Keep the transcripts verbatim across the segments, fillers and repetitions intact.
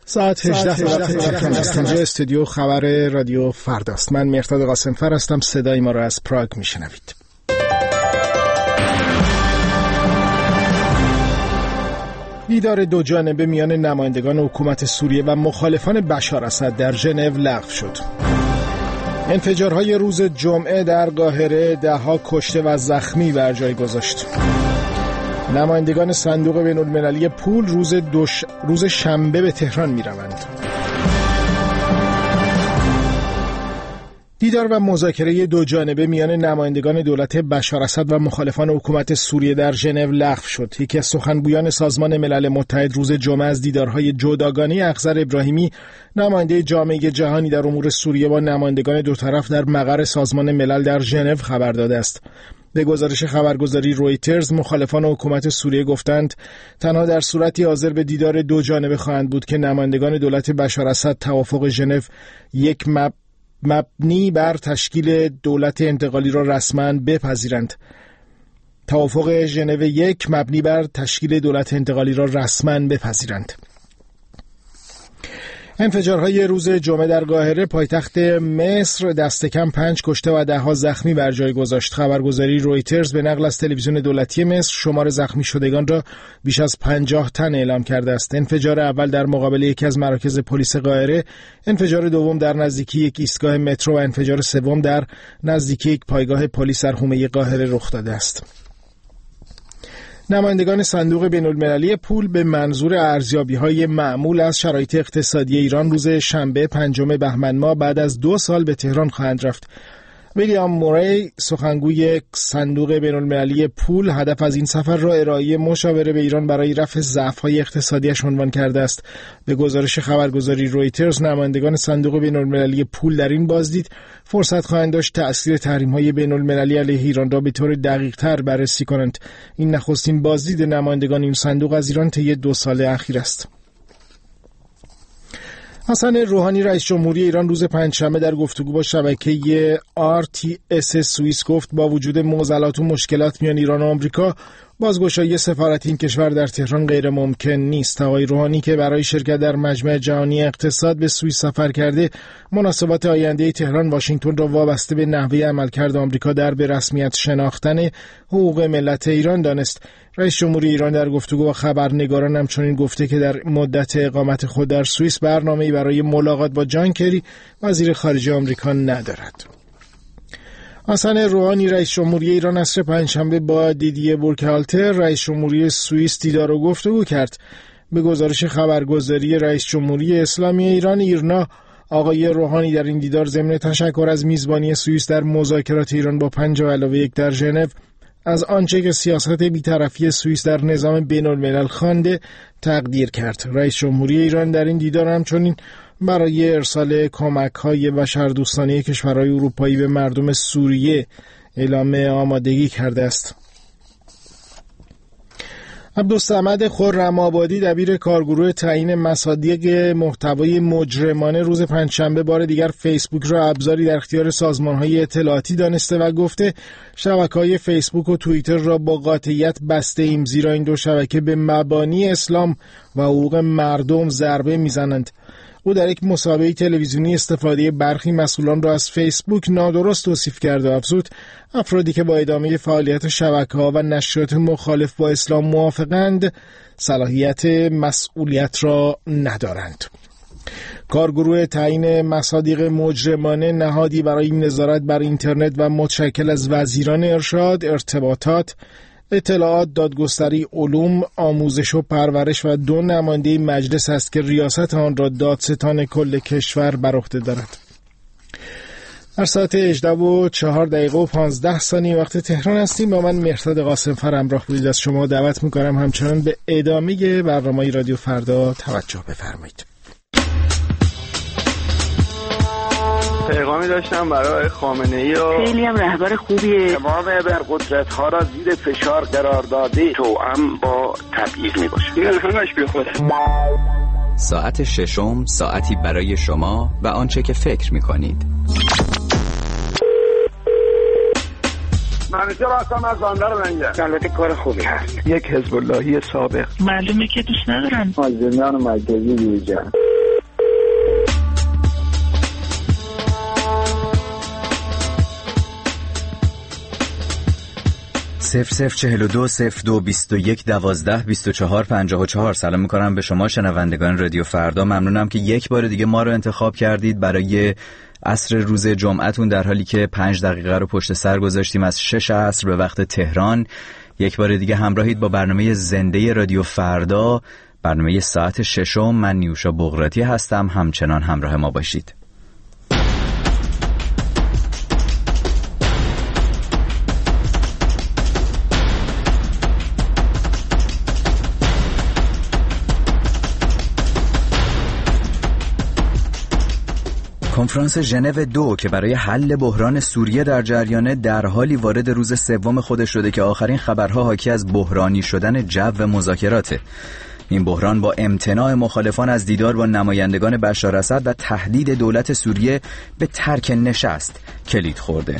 ساعت هجده وقت است. اینجا استودیو خبر رادیو فرداست. من مهرداد قاسمفر هستم. صدای ما را از پراگ میشنوید. دیدار دو جانبه میان نمایندگان حکومت سوریه و مخالفان بشار اسد در ژنو لغو شد. انفجارهای روز جمعه در قاهره ده‌ها کشته و زخمی بر جای گذاشت. نمایندگان صندوق بین‌المللی پول روز, دوش... روز شنبه به تهران می روند. دیدار و مذاکره دو جانبه میان نمایندگان دولت بشار اسد و مخالفان حکومت سوریه در ژنو لغو شد. یکی از سخنگویان سازمان ملل متحد روز جمعه از دیدارهای جداگانه اخضر ابراهیمی، نماینده جامعه جهانی در امور سوریه، با نمایندگان دو طرف در مقر سازمان ملل در ژنو خبر داده است. به گزارش خبرگزاری رویترز، مخالفان حکومت سوریه گفتند تنها در صورتی حاضر به دیدار دو جانبه خواهند بود که نمایندگان دولت بشار اسد توافق ژنو یک مب... مبنی بر تشکیل دولت انتقالی را رسما بپذیرند. توافق ژنو یک مبنی بر تشکیل دولت انتقالی را رسما بپذیرند. انفجارهای روز جمعه در قاهره پایتخت مصر دست کم پنج کشته و ده ها زخمی بر جای گذاشت. خبرگزاری رویترز به نقل از تلویزیون دولتی مصر شمار زخمی شدگان را بیش از پنجاه تن اعلام کرده است. انفجار اول در مقابل یکی از مراکز پلیس قاهره، انفجار دوم در نزدیکی یک ایستگاه مترو و انفجار سوم در نزدیکی یک پایگاه پلیس در حومه قاهره رخ داده است. نمایندگان صندوق بین‌المللی پول به منظور ارزیابی‌های معمول از شرایط اقتصادی ایران روز شنبه پنجم بهمن ماه بعد از دو سال به تهران خواهند رفت. ویلیام موری، سخنگوی صندوق بین‌المللی پول، هدف از این سفر را ارائه مشاوره به ایران برای رفع ضعف‌های اقتصادیش عنوان کرده است. به گزارش خبرگزاری رویترز، نمایندگان صندوق بین‌المللی پول در این بازدید فرصت خواهند داشت تأثیر تحریم‌های بین‌المللی علیه ایران را به طور دقیق‌تر بررسی کنند. این نخستین بازدید نمایندگان این صندوق از ایران طی دو سال اخیر است. حسن روحانی، رئیس جمهوری ایران، روز پنجشنبه در گفتگو با شبکه آر تی اس سوئیس گفت با وجود معضلات و مشکلات میان ایران و آمریکا، بازگشایی سفارت این کشور در تهران غیر ممکن نیست. آقای روحانی که برای شرکت در مجمع جهانی اقتصاد به سوئیس سفر کرده، مناسبات آینده تهران واشنگتن را وابسته به نحوه عملکرد آمریکا در به رسمیت شناختن حقوق ملت ایران دانست. رئیس جمهوری ایران در گفتگو با خبرنگاران همچنین گفته که در مدت اقامت خود در سوئیس برنامه‌ای برای ملاقات با جان کری، وزیر خارجه آمریکا، ندارد. حسن روحانی، رئیس جمهوری ایران، عصر پنجشنبه با دیدیه بورکالتر، رئیس جمهوری سوئیس، دیدار و گفتگو کرد. به گزارش خبرگزاری رئیس جمهوری اسلامی ایران ایرنا، آقای روحانی در این دیدار ضمن تشکر از میزبانی سوئیس در مذاکرات ایران با پنج علاوه یک در ژنو از آنچه که سیاست بی‌طرفی سوئیس در نظام بین‌الملل خوانده تقدیر کرد. رئیس جمهوری ایران در این دیدار همچنین برای ارسال کمک‌های بشردوستانه کشورهای اروپایی به مردم سوریه اعلام آمادگی کرده است. عبدالصمد خرم‌آبادی، دبیر کارگروه تعیین مصادیق محتوای مجرمانه، روز پنجشنبه بار دیگر فیسبوک را ابزاری در اختیار سازمان‌های اطلاعاتی دانسته و گفته شبکه‌های فیسبوک و توییتر را با قاطعیت بسته ایم، زیرا این دو شبکه به مبانی اسلام و حقوق مردم ضربه میزنند. او در یک مصاحبه تلویزیونی استفاده برخی مسئولان را از فیسبوک نادرست توصیف کرد و افزود افرادی که با ادامه فعالیت شبکه‌ها و نشریات مخالف با اسلام موافقند صلاحیت مسئولیت را ندارند. کارگروه تعیین مصادیق مجرمانه نهادی برای نظارت بر اینترنت و متشکل از وزیران ارشاد، ارتباطات، اطلاعات، دادگستری، علوم، آموزش و پرورش و دو نماینده مجلس است که ریاست آن را دادستان کل کشور بر عهده دارد. در ساعت هجده و چهار دقیقه و پانزده ثانیه وقت تهران هستیم. با من مهرداد قاسمفر همراه بودید. از شما دعوت می‌کنم همچنان به ادامه برنامه رادیو فردا توجه بفرمایید. پیغامی داشتم برای خامنه‌ای و خیلی هم رهبر خوبیه. تمام ابرقدرت‌ها را زیر فشار قرار داده، توأم با تبعیض میباشه. این همش بیخوده. ساعت ششم، ساعتی برای شما و آنچه که فکر میکنید. منیجر هستم از بندر لنگر. البته کار خوبی هست. یک حزب اللهی سابق. معلومه که دوست ندارن. از زندان مرکزی بیرون. صفر صفر چهل و دو صفر دو بیست و یک دوازده بیست و چهار پنجاه و چهار. سلام میکنم به شما شنوندگان رادیو فردا. ممنونم که یک بار دیگه ما رو انتخاب کردید برای عصر روز جمعتون، در حالی که پنج دقیقه رو پشت سر گذاشتیم از شش عصر به وقت تهران. یک بار دیگه همراهید با برنامه زنده رادیو فردا، برنامه ساعت ششم. من نیوشا بغراتی هستم، همچنان همراه ما باشید. کنفرانس ژنو دو که برای حل بحران سوریه در جریانه، در حالی وارد روز سوم خودش شده که آخرین خبرها حاکی از بحرانی شدن جو مذاکراته. این بحران با امتناع مخالفان از دیدار با نمایندگان بشار اسد و تهدید دولت سوریه به ترک نشست کلید خورده.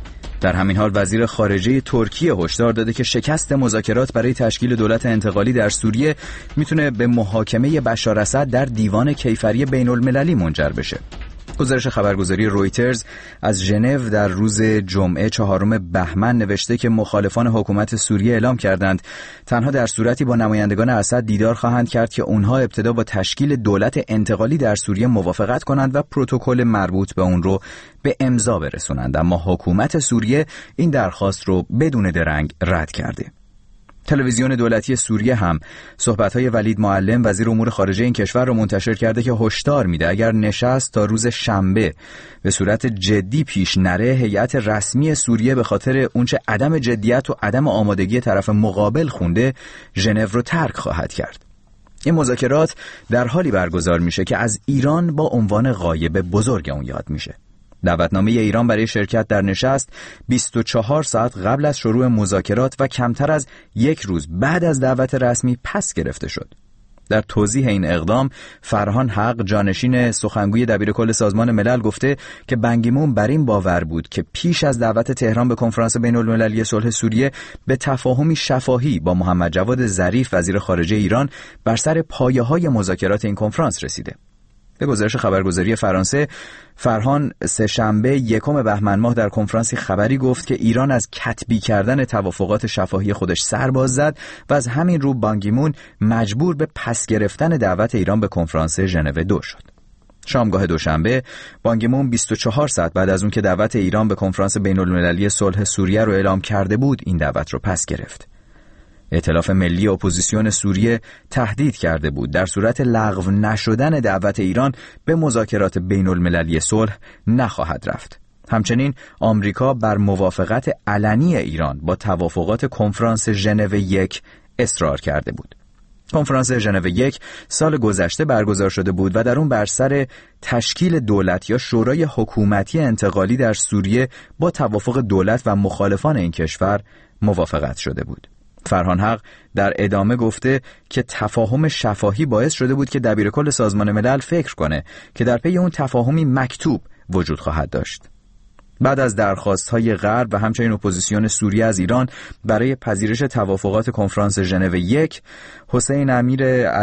در همین حال وزیر خارجه ترکیه هشدار داده که شکست مذاکرات برای تشکیل دولت انتقالی در سوریه میتونه به محاکمه بشار اسد در دیوان کیفری بین المللی منجر بشه. گزارش خبرگزاری رویترز از ژنو در روز جمعه چهارم بهمن نوشته که مخالفان حکومت سوریه اعلام کردند تنها در صورتی با نمایندگان اسد دیدار خواهند کرد که اونها ابتدا با تشکیل دولت انتقالی در سوریه موافقت کنند و پروتکل مربوط به اون رو به امضا برسونند، اما حکومت سوریه این درخواست رو بدون درنگ رد کرده. تلویزیون دولتی سوریه هم صحبت‌های ولید معلم وزیر امور خارجه این کشور را منتشر کرده که هشدار میده اگر نشست تا روز شنبه به صورت جدی پیش نره، هیئت رسمی سوریه به خاطر اونچه عدم جدیت و عدم آمادگی طرف مقابل خونده، ژنو رو ترک خواهد کرد. این مذاکرات در حالی برگزار میشه که از ایران با عنوان غایب بزرگ اون یاد میشه. دعوتنامه ایران برای شرکت در نشست بیست و چهار ساعت قبل از شروع مذاکرات و کمتر از یک روز بعد از دعوت رسمی پس گرفته شد. در توضیح این اقدام، فرهان حق، جانشین سخنگوی دبیرکل سازمان ملل، گفته که بن کی مون بر این باور بود که پیش از دعوت تهران به کنفرانس بین المللی صلح سوریه به تفاهمی شفاهی با محمد جواد ظریف وزیر خارجه ایران بر سر پایه‌های مذاکرات این کنفرانس رسیده. به گزارش خبرگزاری فرانسه، فرهان سه‌شنبه یکم بهمن ماه در کنفرانسی خبری گفت که ایران از کتبی کردن توافقات شفاهی خودش سر باز زد و از همین رو بان کی مون مجبور به پس گرفتن دعوت ایران به کنفرانس ژنو دو شد. شامگاه دوشنبه بان کی مون بیست و چهار ساعت بعد از اون که دعوت ایران به کنفرانس بین المللی صلح سوریه رو اعلام کرده بود، این دعوت رو پس گرفت. ائتلاف ملی اپوزیسیون سوریه تهدید کرده بود در صورت لغو نشدن دعوت ایران به مذاکرات بین المللی صلح نخواهد رفت. همچنین آمریکا بر موافقت علنی ایران با توافقات کنفرانس ژنو یک اصرار کرده بود. کنفرانس ژنو یک سال گذشته برگزار شده بود و در اون بر سر تشکیل دولت یا شورای حکومتی انتقالی در سوریه با توافق دولت و مخالفان این کشور موافقت شده بود. فرهان حق در ادامه گفته که تفاهم شفاهی باعث شده بود که دبیرکل سازمان ملل فکر کنه که در پی اون تفاهمی مکتوب وجود خواهد داشت. بعد از درخواست‌های غرب و همچنین اپوزیسیون سوریه از ایران برای پذیرش توافقات کنفرانس ژنو یک، حسین امیر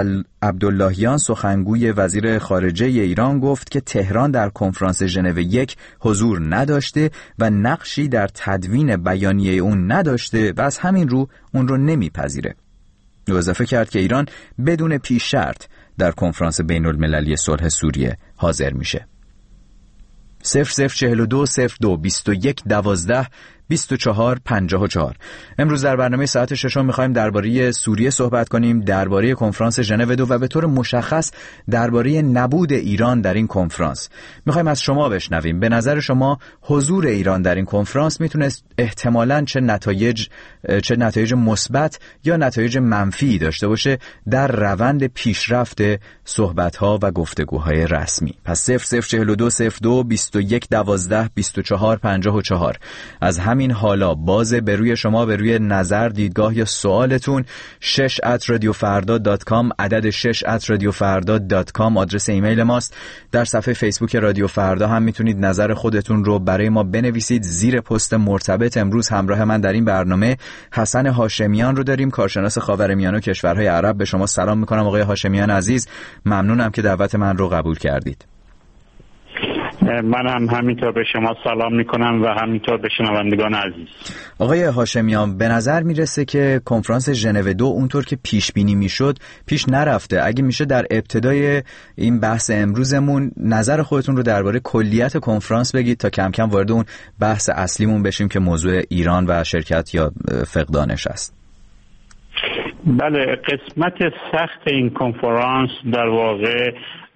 عبداللهیان سخنگوی وزیر خارجه ایران گفت که تهران در کنفرانس ژنو یک حضور نداشته و نقشی در تدوین بیانیه اون نداشته و از همین رو اون رو نمیپذیره. او اضافه کرد که ایران بدون پیش شرط در کنفرانس بین المللی صلح سوریه حاضر میشه. صفر صفر چهل و دو صفر دو بیست و یک دوازده بیست و چهار پنجاه و چهار. امروز در برنامه ساعت ششم می‌خوایم درباره سوریه صحبت کنیم، درباره کنفرانس ژنو دو و به طور مشخص درباره نبود ایران در این کنفرانس. می‌خوایم از شما بشنویم. به نظر شما حضور ایران در این کنفرانس میتونه احتمالاً چه نتایج چه نتایج مثبت یا نتایج منفی داشته باشه در روند پیشرفت صحبت‌ها و گفتگوهای رسمی؟ پس صفر صفر چهل و دو صفر دو بیست و یک دوازده بیست و چهار پنجاه و چهار. از همین حالا باز به روی شما، به روی نظر، دیدگاه یا سوالتون. شش ات رادیو فردا دات کام، عدد شش ات رادیو فردا دات کام آدرس ایمیل ماست. در صفحه فیسبوک رادیو فردا هم میتونید نظر خودتون رو برای ما بنویسید. زیر پست مرتبط امروز همراه من در این برنامه حسن هاشمیان رو داریم، کارشناس خاورمیانه و کشورهای عرب. به شما سلام میکنم آقای هاشمیان عزیز، ممنونم که دعوت من رو قبول کردید. من هم همینطور به شما سلام میکنم و همینطور به شنوندگان عزیز. آقای هاشمیان، به نظر میرسه که کنفرانس ژنو دو اونطور که پیش بینی میشد پیش نرفته. اگه میشه در ابتدای این بحث امروزمون نظر خودتون رو درباره کلیت کنفرانس بگید تا کم کم وارد اون بحث اصلیمون بشیم که موضوع ایران و شرکت یا فقدانش است. بله، قسمت سخت این کنفرانس در واقع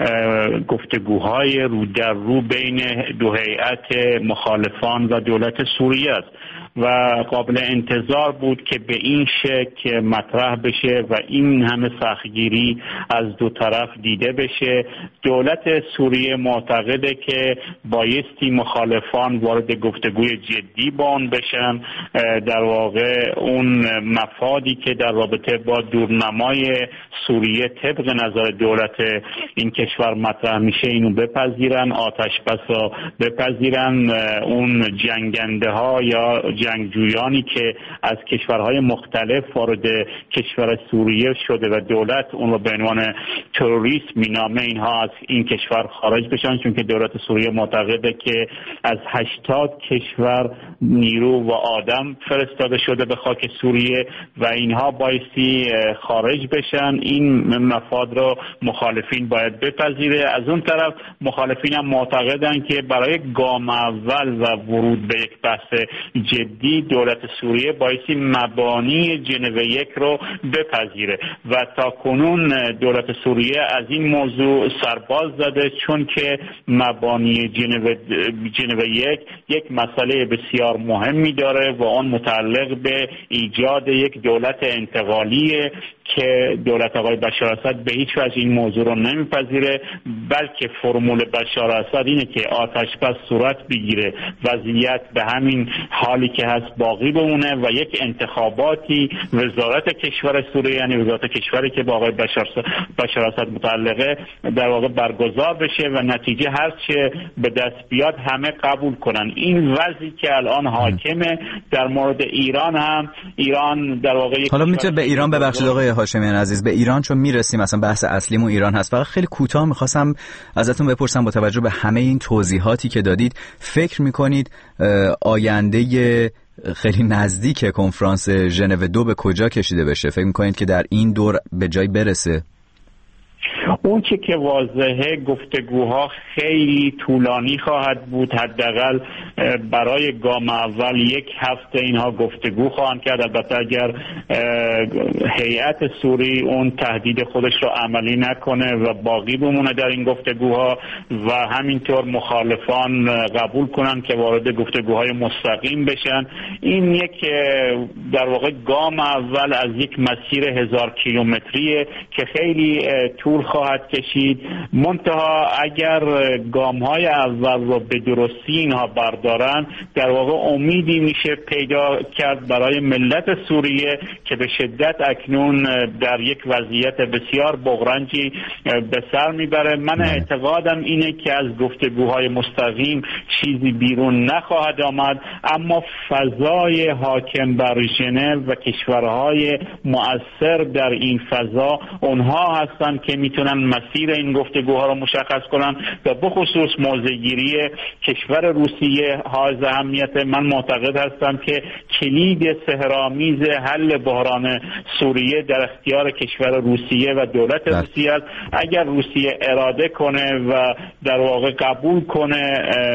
گفتگوهای رو در رو بین دو هیئت مخالفان و دولت سوریه است و قابل انتظار بود که به این شکل مطرح بشه و این همه سختگیری از دو طرف دیده بشه. دولت سوریه معتقده که بایستی مخالفان وارد گفتگوی جدی با اون بشن، در واقع اون مفادی که در رابطه با دورنمای سوریه طبق نظر دولت این کشور مطرح میشه اینو بپذیرن، آتش بسا بپذیرن، اون جنگنده ها یا جنگجویانی که از کشورهای مختلف وارد کشور سوریه شده و دولت اون رو به عنوان تروریست مینامه اینها از این کشور خارج بشن، چون که دولت سوریه معتقده که از هشتاد کشور نیرو و آدم فرستاده شده به خاک سوریه و اینها بایستی خارج بشن. این مفاد رو مخالفین باید بپذیره. از اون طرف مخالفین هم معتقدن که برای گام اول و ورود به یک بحث جدی دولت سوریه بایستی مبانی ژنو یک رو بپذیره و تا کنون دولت سوریه از این موضوع سرباز زده، چون که مبانی ژنو ژنو یک یک مسئله بسیار مهمی داره و اون متعلق به ایجاد یک دولت انتقالیه که دولت آقای بشار اسد به هیچ وجه این موضوع رو نمیپذیره، بلکه فرمول بشار اسد اینه که آتش بس صورت بگیره، وضعیت به همین حالی که هست باقی بمونه و یک انتخاباتی وزارت کشور سوریه، یعنی وزارت کشوری که با آقای بشار بشار اسد متعلقه، در واقع برگزار بشه و نتیجه هر چه به دست بیاد همه قبول کنن. این وضعی که الان حاکمه. در مورد ایران هم ایران در واقع حالا میتونه به ایران ببخشید آقای هاشمیان عزیز، به ایران چون میرسیم مثلا بحث اصلیمون ایران هست، فقط خیلی کوتاه میخواستم ازتون بپرسم با توجه به همه این توضیحاتی که دادید فکر میکنید آینده خیلی نزدیک کنفرانس ژنو دو به کجا کشیده بشه؟ فکر میکنید که در این دور به جای برسه؟ اون چه که واضحه گفتگوها خیلی طولانی خواهد بود، حداقل برای گام اول یک هفته اینها گفتگو خواهند کرد. البته اگر هیئت سوری اون تهدید خودش رو عملی نکنه و باقی بمونه در این گفتگوها و همینطور مخالفان قبول کنن که وارد گفتگوهای مستقیم بشن، این یک در واقع گام اول از یک مسیر هزار کیلومتریه که خیلی طول خواهد کشید. منتها اگر گام‌های اول رو به درستی اینها بردارن، در واقع امیدی میشه پیدا کرد برای ملت سوریه که به شدت اکنون در یک وضعیت بسیار بغرنجی به سر میبره. من اعتقادم اینه که از گفتگوهای مستقیم چیزی بیرون نخواهد آمد، اما فضای حاکم بر ژنو و کشورهای مؤثر در این فضا اونها هستن که میتونن مسیر این گفتگوها رو مشخص کنن و بخصوص موضع‌گیری کشور روسیه حائز اهمیت. من معتقد هستم که کلید سحرآمیز حل بحران سوریه در اختیار کشور روسیه و دولت ده. روسیه است. اگر روسیه اراده کنه و در واقع قبول کنه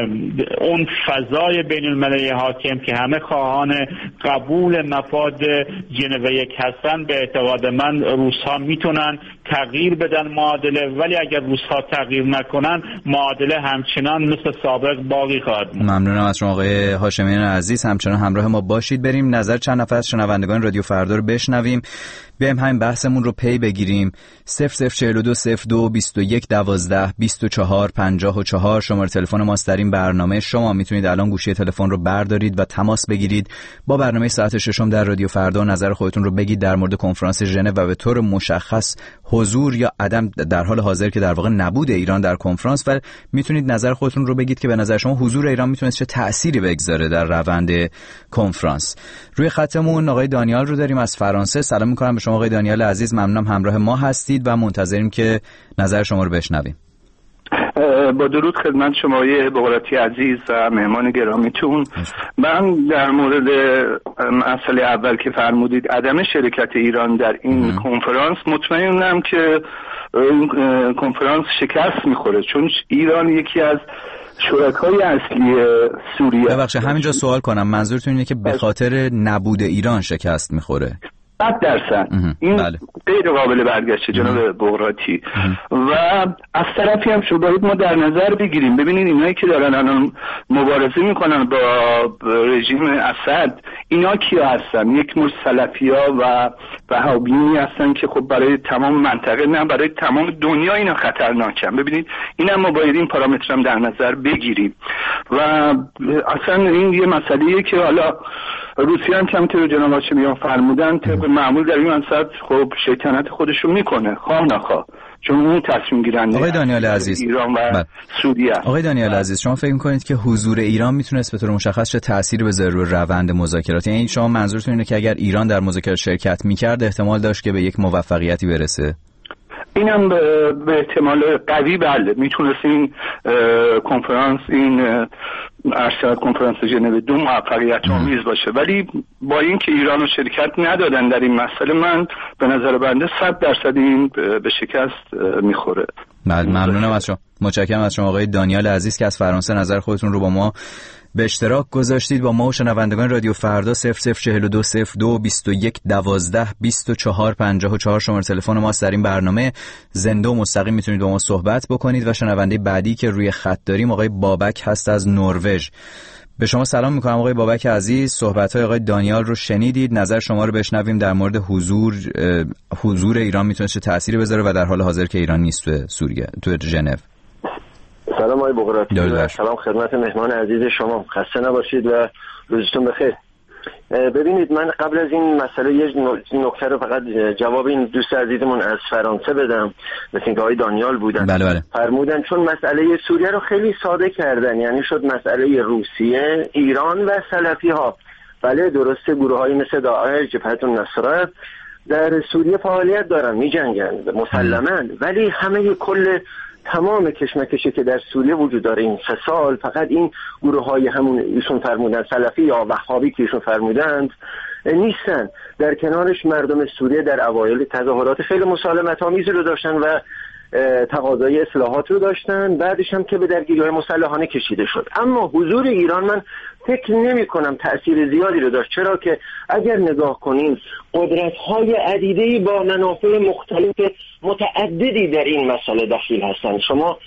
اون فضای بین المللی حاکم که همه خواهان قبول مفاد ژنو یک هستن، به اعتقاد من روس‌ها میتونن تغییر بدن معادله، ولی اگر روس‌ها تغییر نکنن معادله همچنان مثل سابق باقی خواهد بود. ممنونم از شما آقای هاشمیان عزیز، همچنان همراه ما باشید. بریم نظر چند نفر از شنوندگان رادیو فردا رو بشنویم، بیایم همین بحثمون رو پی بگیریم. صفر صفر چهل و دو صفر دو بیست و یک دوازده بیست و چهار پنجاه و چهار شماره تلفن ماست در این برنامه. شما میتونید الان گوشی تلفن رو بردارید و تماس بگیرید با برنامه ساعت ششم در رادیو فردا. نظر خودتون رو بگید در مورد کنفرانس ژنو و به طور مشخص حضور یا عدم در حال حاضر که در واقع نبود ایران در کنفرانس، و میتونید نظر خودتون رو بگید که به نظر شما حضور ایران میتونه چه تأثیری بگذاره در روند کنفرانس. روی خطمون آقای دانیال رو داریم از فرانسه. سلام می‌کنم به شما آقای دانیال عزیز، ممنونم همراه ما هستید و منتظریم که نظر شما رو بشنویم. با درود خدمت شما بقراطی عزیز و مهمان گرامیتون. من در مورد مسئله اول که فرمودید عدم شرکت ایران در این کنفرانس مطمئنم که این کنفرانس شکست میخوره، چون ایران یکی از شرکای اصلی سوریه. ببخشید همینجا سوال کنم، منظورتون اینه که به خاطر نبود ایران شکست میخوره؟ صد درصد این بله. غیر قابل برگشته جناب بقراطی. و از طرفی هم شو باید ما در نظر بگیریم، ببینید اینایی که دارن الان مبارزه میکنن با رژیم اسد اینا کیا هستن؟ یک مش سلفیا و وهابیونی هستن که خب برای تمام منطقه نه برای تمام دنیا اینا خطرناکن. ببینید اینم ما باید این پارامتر هم در نظر بگیریم. و اصلا این یه مسئله‌ایه که حالا روسیه هم کمتر جناب هاشمیان فرمودن طبق معمول در این منصب خب شیطنت خودشو میکنه خواه نخواه، چون اون تصمیم گیرنده. آقای دانیال عزیز، ایران و بله. سوریه. آقای دانیال عزیز، شما فکر میکنید که حضور ایران میتونست به طور مشخص چه تأثیری بذاره روی روند مذاکرات؟ یعنی شما منظورتون اینه که اگر ایران در مذاکرات شرکت میکرد احتمال داشت که به یک موفقیتی برسه؟ اینم به احتمال قوی بله میتونست این کنفرانس این ارشد کنفرانس ژنو دو موفقیت آمیز باشه، ولی با اینکه ایران رو شرکت ندادن در این مسئله من به نظر بنده صد درصد این به شکست میخوره. بله ممنونم از شما، متشکرم از شما آقای دانیال عزیز که از فرانسه نظر خودتون رو با ما به اشتراک گذاشتید. با ما و شنوندگان رادیو فردا صفر صفر چهل و دو صفر دو بیست و یک دوازده بیست و چهار پنجاه و چهار شماره تلفن ماست. در این برنامه زنده و مستقیم میتونید با ما صحبت بکنید. و شنونده بعدی که روی خط داریم آقای بابک هست از نروژ. به شما سلام میکنم آقای بابک عزیز. صحبت‌های آقای دانیال رو شنیدید، نظر شما رو بشنویم در مورد حضور حضور ایران میتونه چه تأثیری بذاره و در حال حاضر که ایران نیست تو سوریه تو ژنو. سلام آقای بقراطی، سلام خدمت مهمان عزیز شما، خسته نباشید و روزتون بخیر. ببینید من قبل از این مسئله یه نکته رو فقط جواب این دوست عزیزمون از فرانسه بدم، مثل اینکه آقای دانیال بودن. بله بله. فرمودن چون مسئله سوریه رو خیلی ساده کردن، یعنی شد مسئله روسیه، ایران و سلفی ها. بله درسته گروه هایی مثل داعش، جبهت النصرت در سوریه فعالیت دارن، می جنگن مسلماً، ولی همه کل تمام کشمکشی که در سوریه وجود داره این سه سال فقط این گروه های همون ایشون فرمودن سلفی یا وهابی که ایشون فرمودند نیستن. در کنارش مردم سوریه در اوایل تظاهرات خیلی مسالمت آمیزی رو داشتن و تقاضای اصلاحات رو داشتن، بعدش هم که به درگیری‌های مسلحانه کشیده شد. اما حضور ایران من فکر نمی کنم تأثیر زیادی رو داشت، چرا که اگر نگاه کنیم قدرت‌های عدیده‌ای با منافع مختلف متعددی در این مسئله دخیل هستند. شما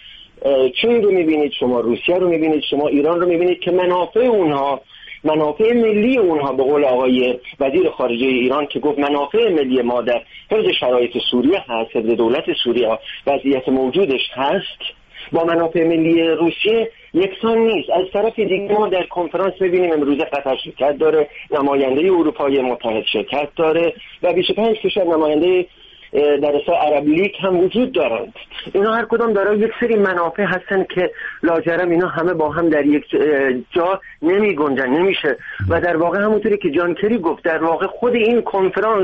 چین رو می‌بینید، شما روسیه رو می‌بینید، شما ایران رو می‌بینید که منافع اونها منافع ملی اونها به قول آقای وزیر خارجه ایران که گفت منافع ملی ما در حفظ شرایط سوریه هست، حفظ دولت سوریه وضعیت موجودش هست، با منافع ملی روسیه یکسان نیست. از طرف دیگه ما در کنفرانس می‌بینیم امروز قطر شرکت داره، نماینده اروپای متحد شرکت داره و بیست و پنج کشور نماینده در اصل عرب لیگ هم وجود دارند. اینا هر کدام دارای یک سری منافع هستن که لاجرم اینا همه با هم در یک جا نمی گنجن، نمیشه. و در واقع همونطوری که جان کری گفت در واقع خود این کنفرانس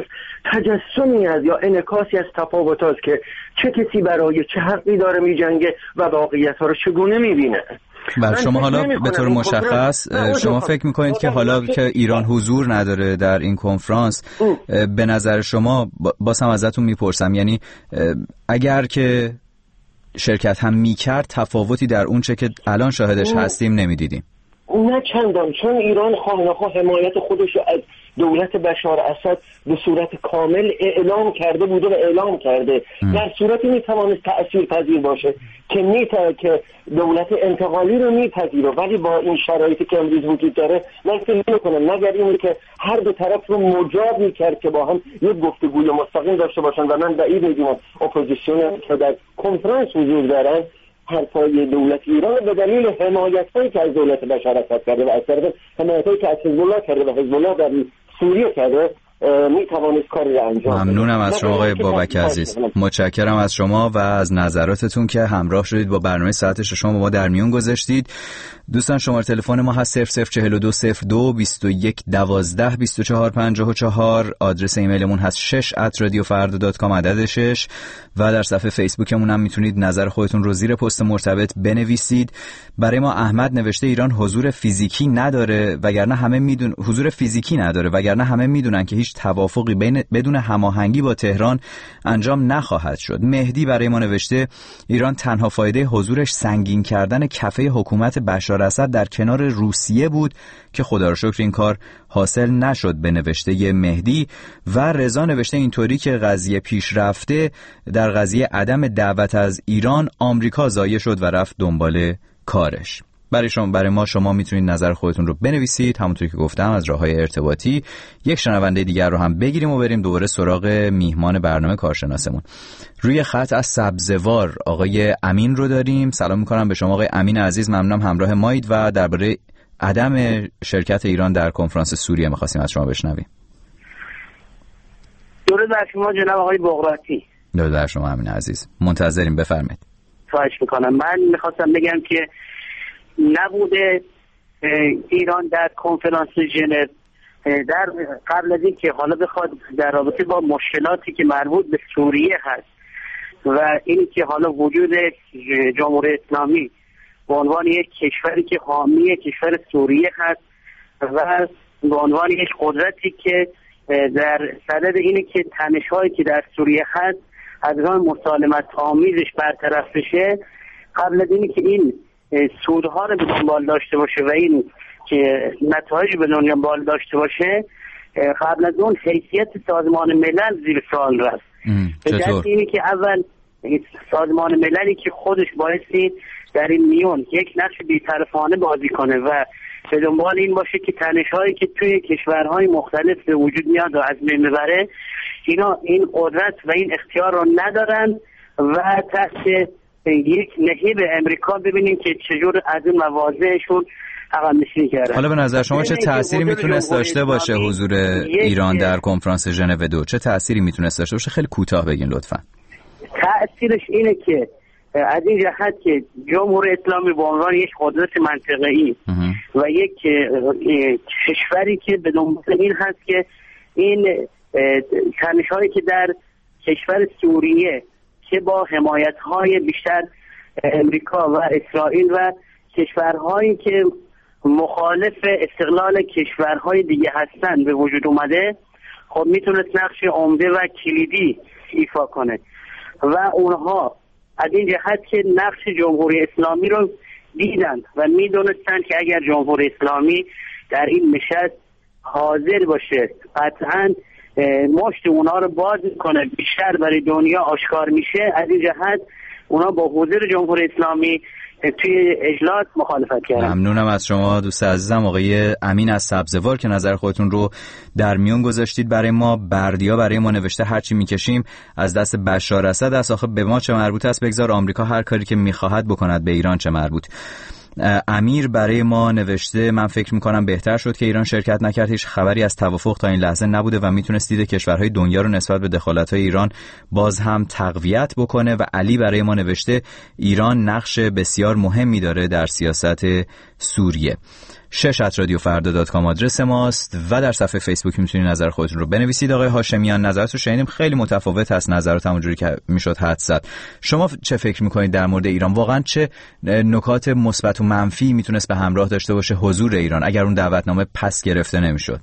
تجسمی از یا انعکاسی از تفاوت است که چه کسی برای چه حقی داره می جنگه و واقعیت ها رو چگونه می بینه. بله شما حالا به طور مشخص شما فکر میکنید که حالا که ایران حضور نداره در این کنفرانس، به نظر شما باز هم ازتون میپرسم، یعنی اگر که شرکت هم میکرد تفاوتی در اون چه که الان شاهدش هستیم نمیدیدیم؟ نه چندان، چون ایران خواه نخواه حمایت خودش رو از دولت بشار اسد به صورت کامل اعلام کرده بوده و اعلام کرده. در صورتی میتوانست تأثیر پذیر باشه که میتونه که دولت انتقالی رو میپذیره، ولی با این شرایطی که امروز وجود داره من فکر نمی‌کنم، مگر اینه که هر دو طرف رو مجاب میکرد که با هم یک گفتگوی مستقیم داشته باشن. و من بعید میدونم اپوزیسیون که در کنفرانس حضور دارن حرفای دولت ایران به دلیل حمایت‌هایی که از دولت بشار اسد کرده و از طرف حمایت‌هایی که از حزب الله کرده و حزب الله در سوریه کرده می توانست کاری را انجام بده. ممنونم از شما آقای بابک عزیز، متشکرم از شما و از نظراتتون که همراه شدید با برنامه ساعت شما با ما در میون گذاشتید. دوستان شماره تلفن ما هست صفر صفر چهل و دو صفر دو بیست و یک دوازده بیست و چهار پنجاه و چهار. آدرس ایمیلمون هست شش ات رادیو فردا دات کام عدد شش و در صفحه فیسبوکمون هم میتونید نظر خودتون رو زیر پست مرتبط بنویسید. برای ما احمد نوشته ایران حضور فیزیکی نداره وگرنه همه میدون حضور فیزیکی نداره وگرنه همه میدونن که هیچ توافقی بین بدون هماهنگی با تهران انجام نخواهد شد. مهدی برای ما نوشته ایران تنها فایده حضورش سنگین کردن کفه حکومت بشار اسد در کنار روسیه بود که خدا رو شکر این کار حاصل نشد به نوشته مهدی. و رضا نوشته اینطوری که قضیه پیش رفته در قضیه عدم دعوت از ایران آمریکا ضایع شد و رفت دنبال کارش. برای شما برای ما شما میتونید نظر خودتون رو بنویسید همونطوری که گفتم از راههای ارتباطی. یک شنونده دیگر رو هم بگیریم و بریم دوباره سراغ میهمان برنامه کارشناسمون. روی خط از سبزوار آقای امین رو داریم. سلام میکنم به شما آقای امین عزیز، ممنونم همراه مایید و درباره عدم شرکت ایران در کنفرانس سوریه می‌خواستیم از شما بشنویم. درود بر شما جناب آقای بغراتی. درود بر شما امین عزیز، منتظریم، بفرمایید. خواهش میکنم. من میخواستم بگم که نبوده ایران در کنفرانس ژنو در قبل از این که حالا بخواد در رابطه با مشکلاتی که مربوط به سوریه هست و این که حالا وجود جمهوری اسلامی به عنوان یک کشوری که حامی کشور سوریه هست و به عنوان یک قدرتی که در صدد اینه که تنش‌هایی که در سوریه هست از راه مسالمت آمیزش برطرف بشه، قبل از اینی که این سودها رو به دنبال داشته باشه و این که نتایج به دنبال داشته باشه، قبل از اون حیثیت سازمان ملل زیر سوال رفت. به دلیل اینی که اول سازمان مللی که خودش بایستی در این میون یک نقش بی‌طرفانه بازی کنه و به دنبال این باشه که تنش‌هایی که توی کشورهای مختلف به وجود میاد و از بین ببره، اینا این قدرت و این اختیار رو ندارن و تحت یک نهیب امریکا ببینیم که چجور از اون مواضعشون عقب نشینی کردن. حالا به نظر شما چه تأثیری میتونست داشته باشه حضور ایران در کنفرانس ژنو دو؟ چه تأثیری میتونست داشته باشه؟ خیلی کوتاه بگین لطفاً. تأثیرش اینه که از این جهت که جمهوری اسلامی به عنوان یک قدرت منطقه‌ای و یک کشوری که به دنبال این هست که این تنش‌هایی که در کشور سوریه که با حمایت‌های بیشتر امریکا و اسرائیل و کشورهایی که مخالف استقلال کشورهای دیگه هستن به وجود اومده، خب میتونست نقش عمده و کلیدی ایفا کنه و اونها از این جهت که نقش جمهوری اسلامی رو دیدن و میدونستن که اگر جمهوری اسلامی در این نشست حاضر باشه قطعاً مشت اونا رو باز کنه، بیشتر برای دنیا آشکار میشه. از این جهت اونا با حضور جمهوری اسلامی توی اجلاس مخالفت کردن. ممنونم از شما دوست عزیزم آقای امین از سبزوار که نظر خودتون رو در میون گذاشتید برای ما. بردیا برای ما نوشته هرچی میکشیم از دست بشار اسد است، آخه به ما چه مربوط است، بگذار آمریکا هر کاری که میخواهد بکند، به ایران چه مربوط. امیر برای ما نوشته من فکر میکنم بهتر شد که ایران شرکت نکرد، هیچ خبری از توافق تا این لحظه نبوده و میتونست دید کشورهای دنیا رو نسبت به دخالت‌های ایران باز هم تقویت بکنه. و علی برای ما نوشته ایران نقش بسیار مهمی داره در سیاست سوریه. شش ات رادیو فردا دات کام آدرس ماست و در صفحه فیسبوک میتونید نظر خودتون رو بنویسید. آقای هاشمیان نظرتو شنیدیم، خیلی متفاوت هست نظرات همونجوری که میشد حدس زد. شما چه فکر میکنید در مورد ایران؟ واقعا چه نکات مثبت و منفی میتونست به همراه داشته باشه حضور ایران اگر اون دعوتنامه پس گرفته نمیشد؟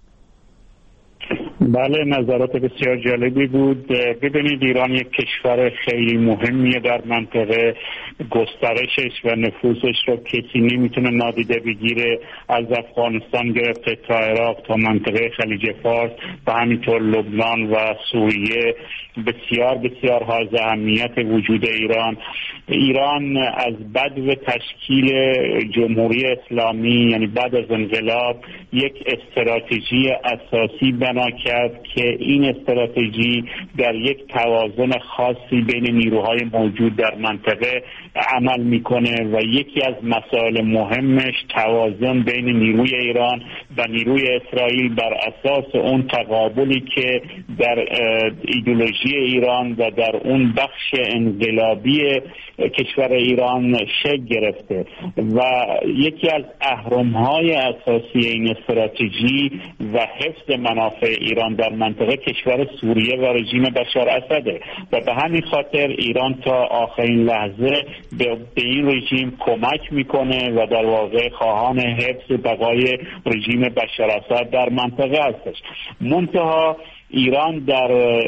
بله، نظرات بسیار جالبی بود. ببینید ایران یک کشور خیلی مهمیه در منطقه، گسترشش و نفوذش رو کسی نمیتونه نادیده بگیره، از افغانستان گرفته تا عراق تا منطقه خلیج فارس و همینطور لبنان و سوریه. بسیار بسیار حائز اهمیت وجود ایران ایران از بعد تشکیل جمهوری اسلامی، یعنی بعد از انقلاب، یک استراتژی اساسی بنا کرد که این استراتژی در یک توازن خاصی بین نیروهای موجود در منطقه عمل میکنه و یکی از مسائل مهمش توازن بین نیروی ایران و نیروی اسرائیل بر اساس اون تقابلی که در ایدئولوژی ایران و در اون بخش انقلابی کشور ایران شکل گرفته و یکی از اهرم‌های اساسی این استراتژی و حفظ منافع ایران در منطقه کشور سوریه و رژیم بشار اسده و به همین خاطر ایران تا آخرین لحظه به این رژیم کمک میکنه و در واقع خواهان حفظ بقای رژیم بشار اسد در منطقه هستش. منتها ایران در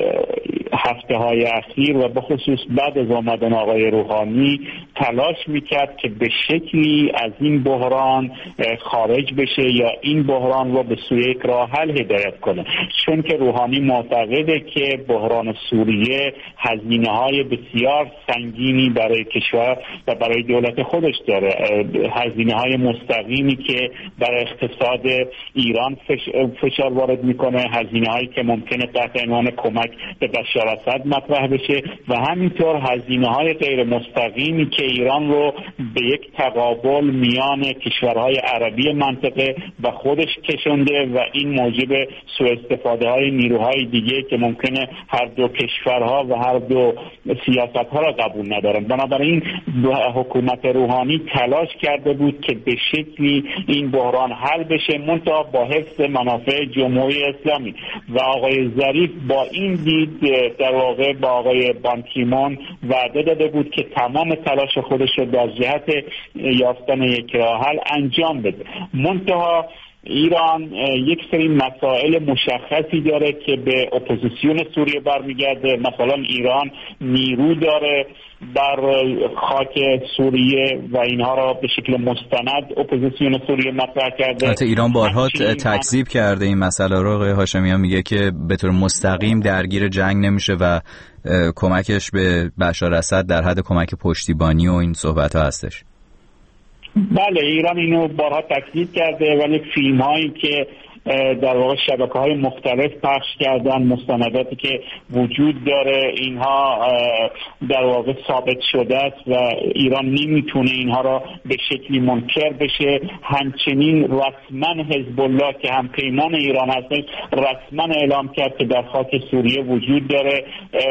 هفته های اخیر و به خصوص بعد از آمدن آقای روحانی تلاش میکرد که به شکلی از این بحران خارج بشه یا این بحران رو به سوی یک راه حل هدایت کنه، چون که روحانی معتقده که بحران سوریه هزینه های بسیار سنگینی برای کشور و برای دولت خودش داره، هزینه های مستقیمی که برای اقتصاد ایران فشار وارد میکنه، هزینه هایی که ممکن تحت عنوان کمک به بشار اسد مطرح بشه و همینطور هزینه‌های غیر مستقیمی که ایران رو به یک تقابل میان کشورهای عربی منطقه و خودش کشونده و این موجب سوء استفاده های نیروهای دیگه که ممکنه هر دو کشورها و هر دو سیاست‌ها را قبول ندارن. بنابراین حکومت روحانی تلاش کرده بود که به شکلی این بحران حل بشه، منتها با حفظ منافع جمهوری اسلامی و آقای ظریف با این دید در واقع با آقای بان کی مون وعده داده بود که تمام تلاش خودش رو در جهت یافتن یک راه حل انجام بده. منتها ایران یک سری مسائل مشخصی داره که به اپوزیسیون سوریه برمیگرده. مثلا ایران نیرو داره بر خاک سوریه و اینها را به شکل مستند اپوزیسیون سوریه مطرح کرده. البته ایران بارها تکذیب کرده این مسئله رو. آقای هاشمیان میگه که به طور مستقیم درگیر جنگ نمیشه و کمکش به بشار اسد در حد کمک پشتیبانی و این صحبت ها هستش. بله، ایران اینو بارها تکذیب کرده، ولی فیلم هایی که در واقع شبکه‌های مختلف پخش کردن، مستنداتی که وجود داره، اینها در واقع ثابت شده است و ایران نمیتونه اینها را به شکلی منکر بشه. همچنین رسما حزب الله که هم پیمان ایران هست رسما اعلام کرد که در خاک سوریه وجود داره.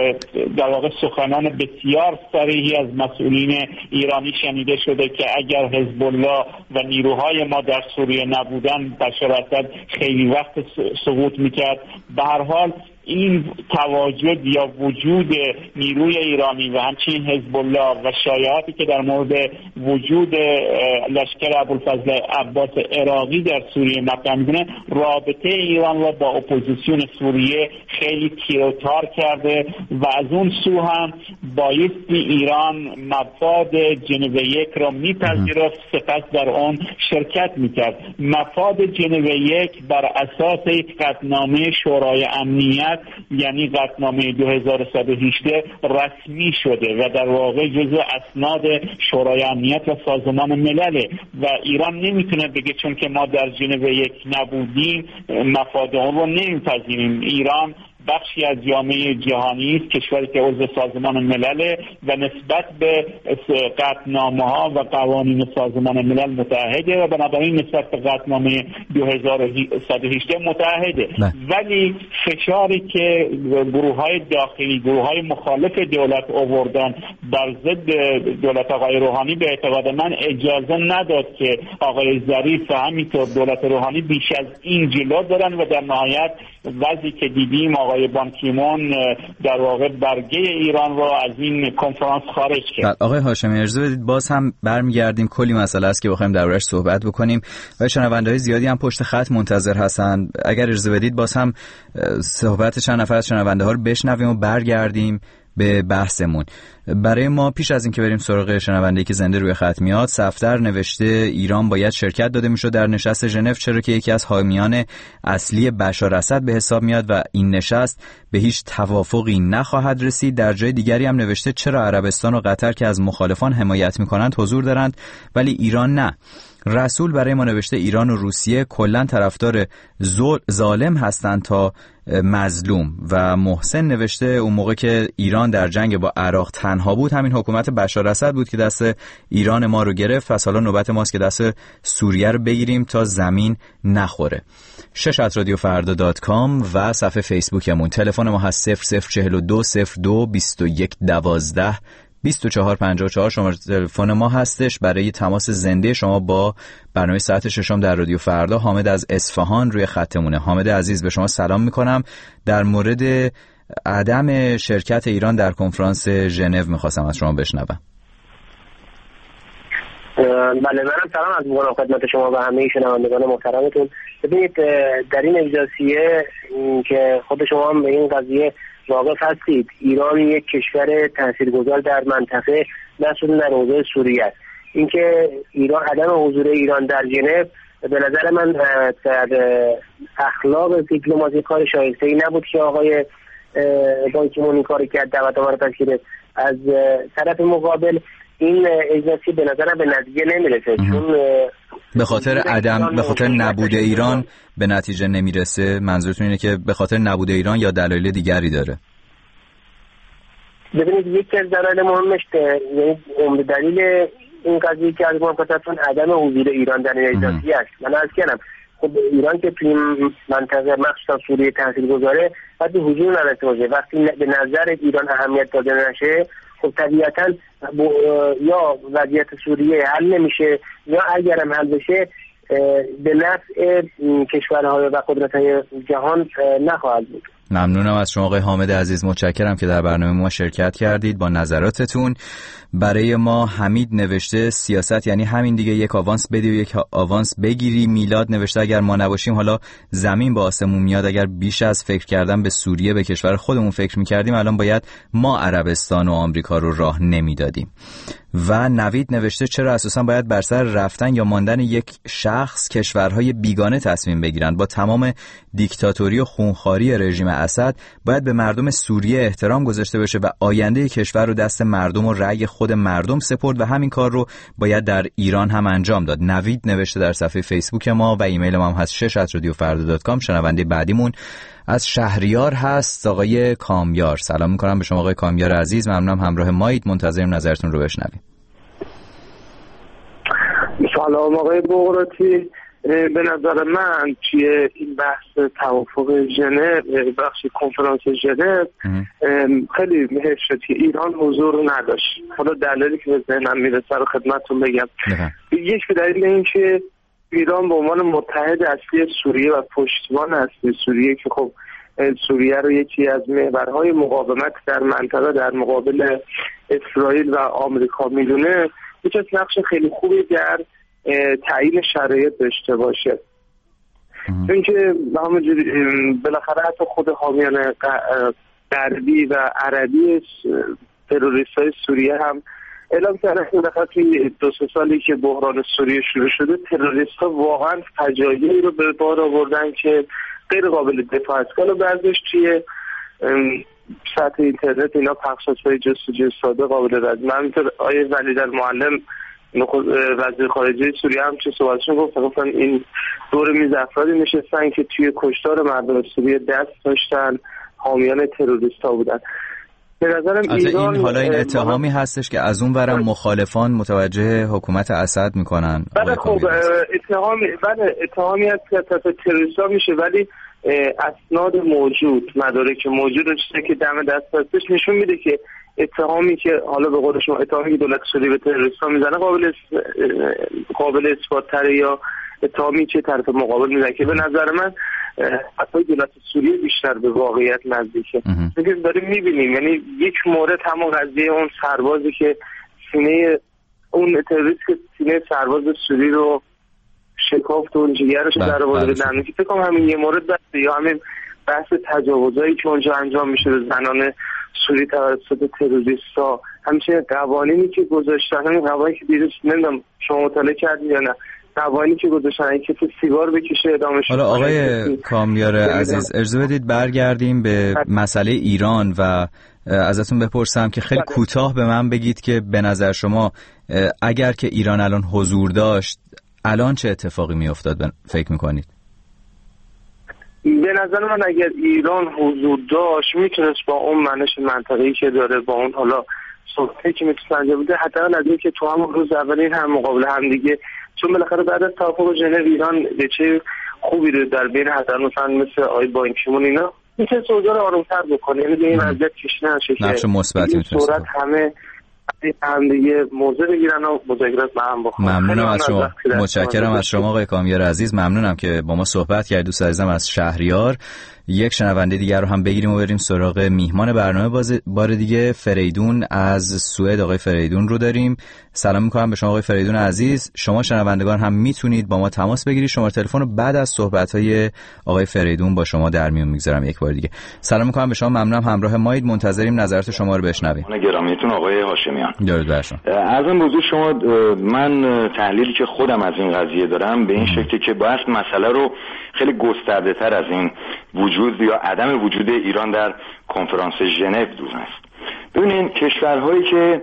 در واقع سخنان بسیار صریحی از مسئولین ایرانی شنیده شده که اگر حزب الله و نیروهای ما در سوریه نبودن بشار اسد خیلی وقت سقوط میکرد. به هر حال این تواجد یا وجود نیروی ایرانی و همچنین حزب الله و شایعاتی که در مورد وجود لشکر ابوالفضل عباس عراقی در سوریه مطرح میکنه رابطه ایران را با اپوزیسیون سوریه خیلی تیروتار کرده و از اون سو هم بایستی ایران مفاد ژنو یک را میپذیرفت، سپس در آن شرکت میکرد. مفاد ژنو یک بر اساس یک قطعنامه شورای امنیت یعنی قطعنامه دو هزار و صد و هجده رسمی شده و در واقع جزو اسناد شورای امنیت و سازمان ملله و ایران نمیتونه بگه چون که ما در ژنو یک نبودیم مفاد اون رو نمیپذیریم. ایران بخشی از جامعه جهانی است، کشوری که عضو سازمان ملل و نسبت به قطعنامه ها و قوانین سازمان ملل متحده و بنابراین نسبت به قطعنامه دو هزار و صد و هجده متحده. ولی فشاری که گروه های داخلی، گروه های مخالف دولت آوردن بر ضد دولت آقای روحانی به اعتقاد من اجازه نداد که آقای ظریف و همینطور دولت روحانی بیش از این جلو دارن و در نهایت وضعی که دیدیم آقای بان کی مون در واقع برگه ایران را از این کنفرانس خارج کرد. آقای هاشمی اجازه بدید باز هم برمیگردیم، کلی مسئله است که بخوایم دربارش صحبت بکنیم و شنونده‌های زیادی هم پشت خط منتظر هستن. اگر اجازه بدید باز هم صحبت چند نفر از شنونده ها رو بشنویم و برگردیم به بحثمون. برای ما پیش از اینکه بریم سراغ شنونده‌ای که زنده روی خط میاد، صفدر نوشته ایران باید شرکت داده میشد در نشست ژنو، چرا که یکی از حامیان اصلی بشار اسد به حساب میاد و این نشست به هیچ توافقی نخواهد رسید. در جای دیگری هم نوشته چرا عربستان و قطر که از مخالفان حمایت میکنند حضور دارند ولی ایران نه. رسول برای ما نوشته ایران و روسیه کلا طرفدار ظالم هستند تا مظلوم. و محسن نوشته اون موقع که ایران در جنگ با عراق تنها بود همین حکومت بشار اسد بود که دست ایران ما رو گرفت، پس حالا نوبت ماست که دست سوریه رو بگیریم تا زمین نخوره. شش ات رادیو فردا دات کام و صفحه فیسبوکمون. تلفن ما هست صفر صفر چهل و دو صفر دو بیست و یک دوازده بیست و چهار پنجاه و چهار. شماره تلفن ما هستش برای تماس زنده شما با برنامه ساعت ششم در رادیو فردا. حامد از اصفهان روی خطمونه. حامد عزیز به شما سلام میکنم. در مورد عدم شرکت ایران در کنفرانس ژنو میخواستم از شما بشنوم. بله، منم سلام از میکنم خدمت شما و همه شنوندگان محترمتون. ببینید در این اجلاسیه که خود شما هم به این قضیه واقف هستید، ایران یک کشور تاثیرگذار در منطقه مثلا در حوزه سوریه است. اینکه ایران عدم حضور ایران در ژنو به نظر من در اخلاق دیپلماسی کار شایسته‌ای نبود که آقای بان کی مون این کاری کرد، دعوت ما رو تشکیل. از طرف مقابل این اجلاسی به نظرم به نتیجه نمیرسه، چون به خاطر عدم به خاطر نبود ایران به نتیجه نمیرسه. منظورتون اینه که به خاطر نبود ایران یا دلایل دیگری داره؟ ببینید یکی از دلایل مهمش یعنی عمده دلیل این قضیه که از موافقتون عدم حضور ایران در این اجلاسی است. من عرض کردم خب ایران که توی منطقه مخصوصا سوریه تاثیرگذاره باید حضور نداشته باشه. وقتی به نظر ایران اهمیت داده نشه خب طبیعتاً یا وضعیت سوریه حل نمیشه یا اگرم حل بشه به نفع کشورهای و قدرت‌های جهان نخواهد بود. ممنونم از شما آقای حامد عزیز، متشکرم که در برنامه ما شرکت کردید با نظراتتون. برای ما حمید نوشته سیاست یعنی همین دیگه، یک آوانس بدی و یک آوانس بگیری. میلاد نوشته اگر ما نباشیم حالا زمین با آسمون میاد. اگر بیش از فکر کردن به سوریه به کشور خودمون فکر میکردیم الان باید ما عربستان و آمریکا رو راه نمیدادیم. و نوید نوشته چرا اساسا باید بر سر رفتن یا ماندن یک شخص کشورهای بیگانه تصمیم بگیرند؟ با تمام دیکتاتوری و خونخواری رژیم اسد باید به مردم سوریه احترام گذاشته بشه و آینده کشور رو دست مردم و رأی خود مردم سپرد و همین کار رو باید در ایران هم انجام داد. نوید نوشته در صفحه فیسبوک ما و ایمیل ما هم هست شش ات رادیو فردا دات کام. شنونده بعدیمون از شهریار هست آقای کامیار. سلام میکنم به شما آقای کامیار عزیز، ممنونم همراه مایید، منتظریم نظرتون رو بشنویم. سلام آقای بغراتی. به نظر من توی این بحث توافق ژنو، بخش کنفرانس ژنو، خیلی حیف شد که ایران حضور نداشت. حالا دلیلی که به ذهنم میرسه رو خدمتتون بگم. یک به دلیل اینکه ایران به عنوان متحد اصلی سوریه و پشتیبان اصلی سوریه که خب سوریه رو یکی از محورهای مقاومت در منطقه در مقابل اسرائیل و آمریکا میدونه، میتونه نقش خیلی خوبی در تعیین شرایط داشته باشه. چون که همونجوری بالاخره حتی خود حامیان غربی و عربی تروریست های سوریه هم اعلام کردن که بالاخره توی دو سه سالی که بحران سوریه شروع شده تروریست ها واقعا فجایعی رو به بار آوردن که غیر قابل دفاع است. حالا بعضیش توی سطح اینترنت اینا پخش‌های جستجوی ساده قابل رد. من همینطور آیه ولی در معلم وزیر خارجه سوریه هم چه صحبتشون گفت، گفتن این دور میز افرادی نشستن که توی کشتار مردم سوریه دست داشتن، حامیان تروریست ها بودن. به نظرم ایران این حالا این اتهامی هستش که از اون ورم مخالفان متوجه حکومت اسد میکنن. بله خب اتهامی بله اتهامی از تروریست ها میشه، ولی اسناد موجود، مدارک موجود چیزی که دم دست هستش نشون میده که اتهامی که حالا به قول شما اتهامی که دولت سوریه به تروریست‌ها میزنه قابل قابل اثبات تره یا اتهامی که طرف مقابل میزنه که به نظر من حتی دولت سوریه بیشتر به واقعیت نزدیکه. میگم داریم میبینیم، یعنی یک مورد همون قضیه اون سربازی که سینه اون تروریست که سینه سرباز سوری رو شکافت و اون جیگرش در آورد به دندون، که فکر کنم همین یه مورد بسته، یا همین بحث تجاوزایی که اونجا انجام میشه به زنان سوری توسط تروریست‌ها همچنین قوانینی که گذاشتن، همین قوانینی که دیروز نمیدونم شما مطالعه کردید یا نه، قوانینی که گذاشتن که تو سیگار بکشه ادامه شد. حالا آقای کامیار عزیز اجازه بدید برگردیم به مسئله ایران و ازتون بپرسم که خیلی کوتاه به من بگید که به نظر شما اگر که ایران الان حضور داشت الان چه اتفاقی می افتاد فکر میکنید؟ به نظر من اگر ایران حضور داشت میتونست با اون منش منطقه‌ای که داره، با اون حالا صحبتی که میتونسته بوده، حتی از این که تو همون روز اولین هم مقابل هم دیگه، چون بالاخره بعد از توافق ژنو ایران به چه خوبی رو در بین حتی مثلا مثل آقای بان کی مون اینا میتونه اوضاع رو آروم‌تر بکنه، یعنی به این وضعیت پیش نشه که نقش مثبتی میتونه صورت همه هم دیگه موضوع بگیرن و مذاکرات با هم بکنن. ممنونم از شما، متشکرم از شما آقای کامیار عزیز، ممنونم که با ما صحبت کردید. دوست عزیزم از شهریار. یک شنونده دیگر رو هم بگیریم و بریم سراغ میهمان برنامه باز بار دیگه. فریدون از سوئد، آقای فریدون رو داریم. سلام میکنم به شما آقای فریدون عزیز. شما شنوندگان هم میتونید با ما تماس بگیرید. شماره تلفن رو بعد از صحبت‌های آقای فریدون با شما در میون میگذارم یک بار دیگه. سلام میکنم به شما، ممنونم همراه مایید، منتظریم نظرات شما رو بشنویم. گرامیتون آقای هاشمیان. درود بر شما. عرضم به حضور شما، من تحلیلی که خودم از این قضیه دارم به این شکلی که باید مسئله رو خیلی گسترده‌تر از این وجود یا عدم وجود ایران در کنفرانس ژنو دونست. ببینید کشورهایی که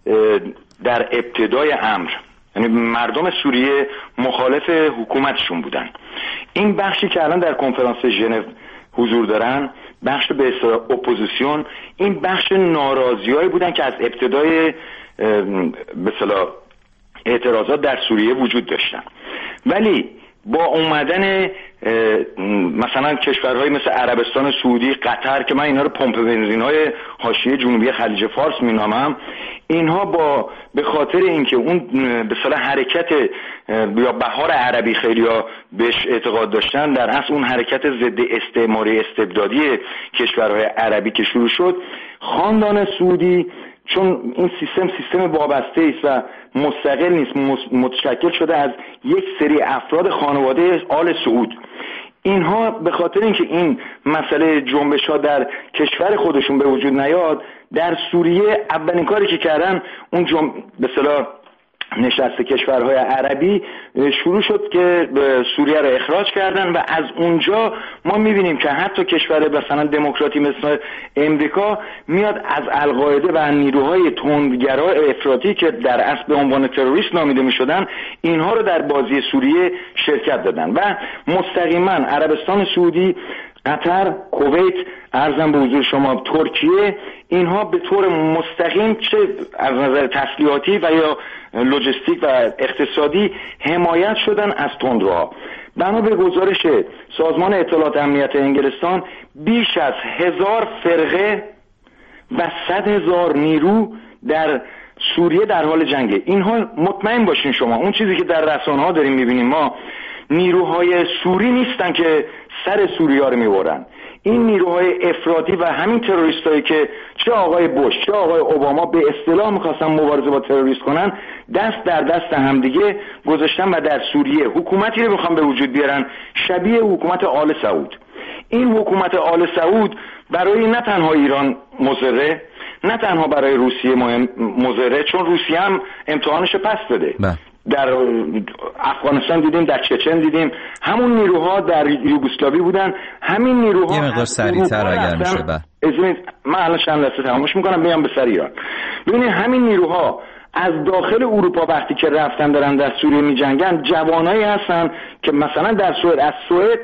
در ابتدای امر، یعنی مردم سوریه مخالف حکومتشون بودن، این بخشی که الان در کنفرانس ژنو حضور دارن، بخش به اصطلاح اپوزیسیون، این بخش ناراضیایی بودن که از ابتدای به اصطلاح اعتراضات در سوریه وجود داشتن. ولی با اومدن مثلا کشورهای مثل عربستان سعودی، قطر که من اینا رو پمپ بنزین‌های حاشیه جنوبی خلیج فارس مینامم، اینها با به خاطر اینکه اون به اصطلاح حرکت یا بهار عربی خیلیا بهش اعتقاد داشتن، در اصل اون حرکت ضد استعماری استبدادی کشورهای عربی که شروع شد، خاندان سعودی چون این سیستم سیستم وابسته است و مستقل نیست، متشکل شده از یک سری افراد خانواده آل سعود، اینها به خاطر اینکه این مسئله جنبش ها در کشور خودشون به وجود نیاد، در سوریه اولین کاری که کردن اون جنب به اصطلاح نشست کشورهای عربی شروع شد که سوریه رو اخراج کردن و از اونجا ما میبینیم که حتی کشور مثلا دموکراتی مثل امریکا میاد از القاعده و نیروهای تندگرا افراطی که در اصل به عنوان تروریست نامیده میشدن، اینها رو در بازی سوریه شرکت دادن و مستقیما عربستان سعودی، قطر، کویت، عرضم به حضور شما ترکیه، اینها به طور مستقیم چه از نظر تسلیحاتی و یا لوجستیک و اقتصادی حمایت شدن از تندروها. بنا به گزارش سازمان اطلاعات امنیت انگلستان، بیش از هزار فرقه و صد هزار نیرو در سوریه در حال جنگه. اینها مطمئن باشین شما، اون چیزی که در رسانه‌ها داریم میبینیم ما، نیروهای سوری نیستن که سر سوریه رو میبرن. این نیروهای افراطی و همین تروریستایی که چه آقای بوش چه آقای اوباما به اصطلاح میخواستن مبارزه با تروریست کنن، دست در دست همدیگه گذاشتن و در سوریه حکومتی رو میخوان به وجود بیارن شبیه حکومت آل سعود. این حکومت آل سعود برای نه تنها ایران مضره، نه تنها برای روسیه مضره، چون روسیه هم امتحانش پس داده. در افغانستان دیدیم، در چچن دیدیم، همون نیروها در یوگسلاوی بودن، همین نیروها یه مقدار سریع‌تر اگر میشه. ببینید من الان چند لحظه تمامش میکنم بیام به سر ایران. ببینید همین نیروها از داخل اروپا وقتی که رفتن دارن در سوریه میجنگن، جوانایی هستن که مثلا در سوئد، از سوئد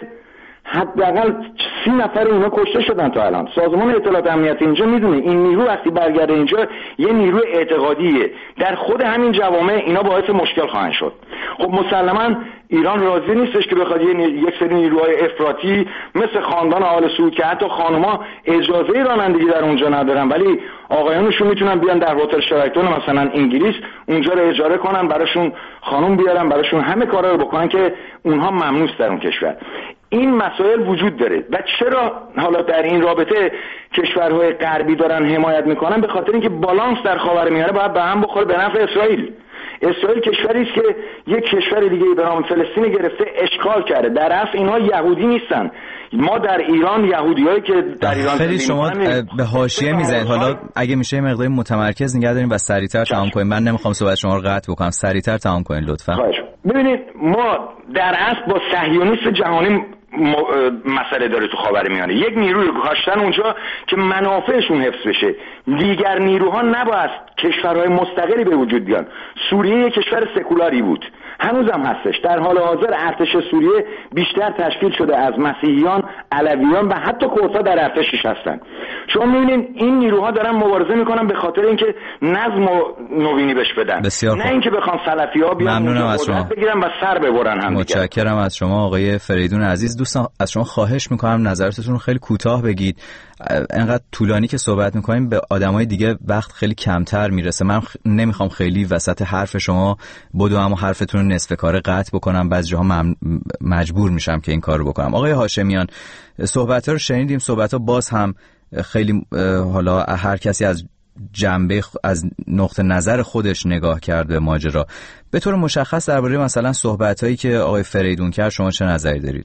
حداقل سی نفر اینا کشته شدن تا الان. سازمان اطلاعات امنیتی اینجا میدونه این نیرو وقتی برگرده اینجا یه نیرو اعتقادیه، در خود همین جوامع اینا باعث مشکل خواهند شد. خب مسلما ایران راضی نیستش که بخواد یک سری نیروهای افراطی مثل خاندان آل سعود که حتی خانوما اجازه رانندگی در اونجا ندارن، ولی آقایانشون میتونن بیان در هتل شرایطون مثلا انگلیس اونجا رو اجاره کنن، براشون خانم بیارن، براشون همه کارا رو بکنن که اونها ممنوع در اون کشور. این مسائل وجود داره و چرا حالا در این رابطه کشورهای غربی دارن حمایت میکنن؟ به خاطر اینکه بالانس در خاورمیانه باید به هم بخوره به نفع اسرائیل. اسرائیل کشوری است که یک کشور دیگه به نام فلسطین گرفته اشغال کرده. در اصل اینها یهودی نیستن. ما در ایران یهودیایی که در ایران خیلی شما به حاشیه میزنید. حالا اگه میشه یه مقدار متمرکز نگه داریم و سریعتر تمام کنیم. من نمیخوام صحبت شما رو قطع بکنم، سریعتر تمام کنین لطفا. ببینید ما در اصل با صهیونیست جهانی مسئله داره تو خاورمیانه. یک نیروی کاشتن اونجا که منافعشون حفظ بشه. دیگر نیروها نباید کشورهای مستقلی به وجود بیان. سوریه یک کشور سکولاری بود، هنوزم هستش. در حال حاضر ارتش سوریه بیشتر تشکیل شده از مسیحیان، علویان و حتی کردها در ارتشش هستن. شما می‌بینید این نیروها دارن مبارزه میکنن به خاطر اینکه نظم و نوینی بهش بدن، نه اینکه بخوان سلفی‌ها بیان قدرت بگیرن و سر ببرن هم. متشکرم از شما آقای فریدون عزیز. دوستان از شما خواهش میکنم نظراتتون رو خیلی کوتاه بگید. انقدر طولانی که صحبت میکنیم به آدمای دیگه وقت خیلی کمتر میرسه. من خ... نمیخوام خیلی وسط حرف شما بدو اما حرفتون رو نصف کاره قطع بکنم. بعضی جاها مم... مجبور میشم که این کارو بکنم. آقای هاشمیان صحبت‌ها رو شنیدیم. صحبت‌ها باز هم خیلی حالا هر کسی از جنبه از نقطه نظر خودش نگاه کرده به ماجرا. به طور مشخص درباره مثلا صحبت‌هایی که آقای فریدون کرد شما چه نظری دارید؟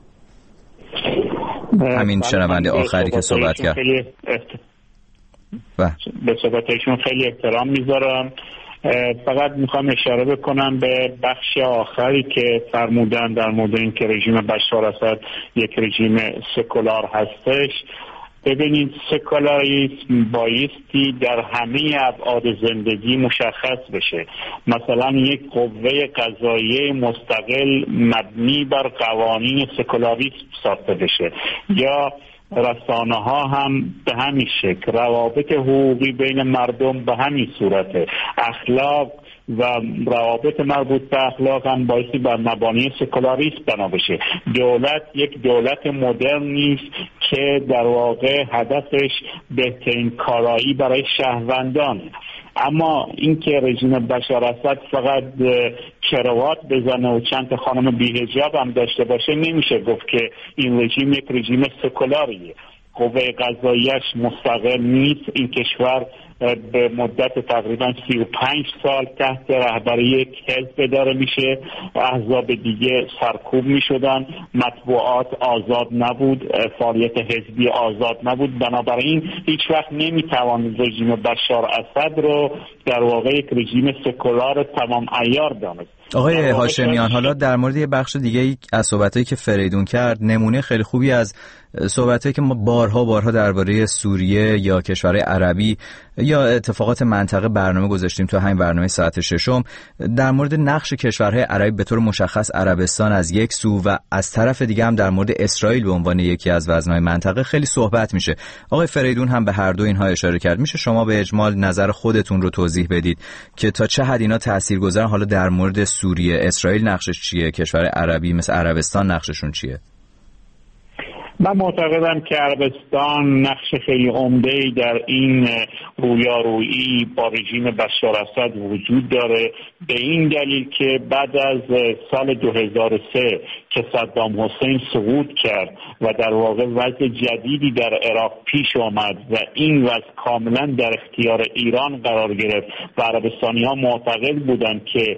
همین شنونده آخری که صحبت کرد. به صحبتشون خیلی احترام میذارم. فقط میخوام اشاره بکنم به بخش آخری که فرمودن در مورد این که رژیم بشار اسد یک رژیم سکولار هستش. ببینید سکولاریسم بایستی در همه ابعاد زندگی مشخص بشه. مثلا یک قوه قضاییه مستقل مبنی بر قوانین سکولاریسم ساخته بشه، یا رسانه ها هم به همین شکل، روابط حقوقی بین مردم به همین صورته، اخلاق و روابط مربوط به اخلاق هم بایستی بر مبانی سکولاریسم بنا بشه. دولت یک دولت مدرن نیست که در واقع هدفش بهترین کارایی برای شهروندان. اما اینکه رژیم بشار اسد فقط کراوات بزنه و چند تا خانم بی‌حجاب هم داشته باشه نمیشه گفت که این رژیم یک رژیم سکولاریه. قوه قضاییش مستقل نیست. این کشور به مدت تقریبا سی و پنج سال تحت رهبری یک حزب اداره میشه. احزاب دیگه سرکوب میشدن، مطبوعات آزاد نبود، فعالیت حزبی آزاد نبود. بنابراین هیچ وقت نمیتوان رژیم بشار اسد رو در واقع یک رژیم سکولار تمام عیار دانست. آقای هاشمیان حالا در مورد یه بخش دیگه از صحبتایی که فریدون کرد نمونه خیلی خوبی از صحبتایی که ما بارها بارها درباره سوریه یا کشورهای عربی یا اتفاقات منطقه برنامه گذاشتیم تو همین برنامه ساعت ششم در مورد نقش کشورهای عربی به طور مشخص عربستان از یک سو و از طرف دیگه هم در مورد اسرائیل به عنوان یکی از وزنهای منطقه خیلی صحبت میشه. آقای فریدون هم به هر دو اینها اشاره کرد. میشه شما به اجمال نظر خودتون رو توضیح بدید که تا چه حد اینا تاثیرگذارن؟ حالا در مورد سوریه اسرائیل نقشش چیه؟ کشور عربی مثل عربستان نقششون چیه؟ من معتقدم که عربستان نقش خیلی عمده‌ای در این رویارویی با رژیم بشار اسد وجود داره، به این دلیل که بعد از سال دو هزار و سه که صدام حسین سقوط کرد و در واقع وضع جدیدی در عراق پیش آمد و این وضع کاملا در اختیار ایران قرار گرفت و عربستانی‌ها معتقد بودند که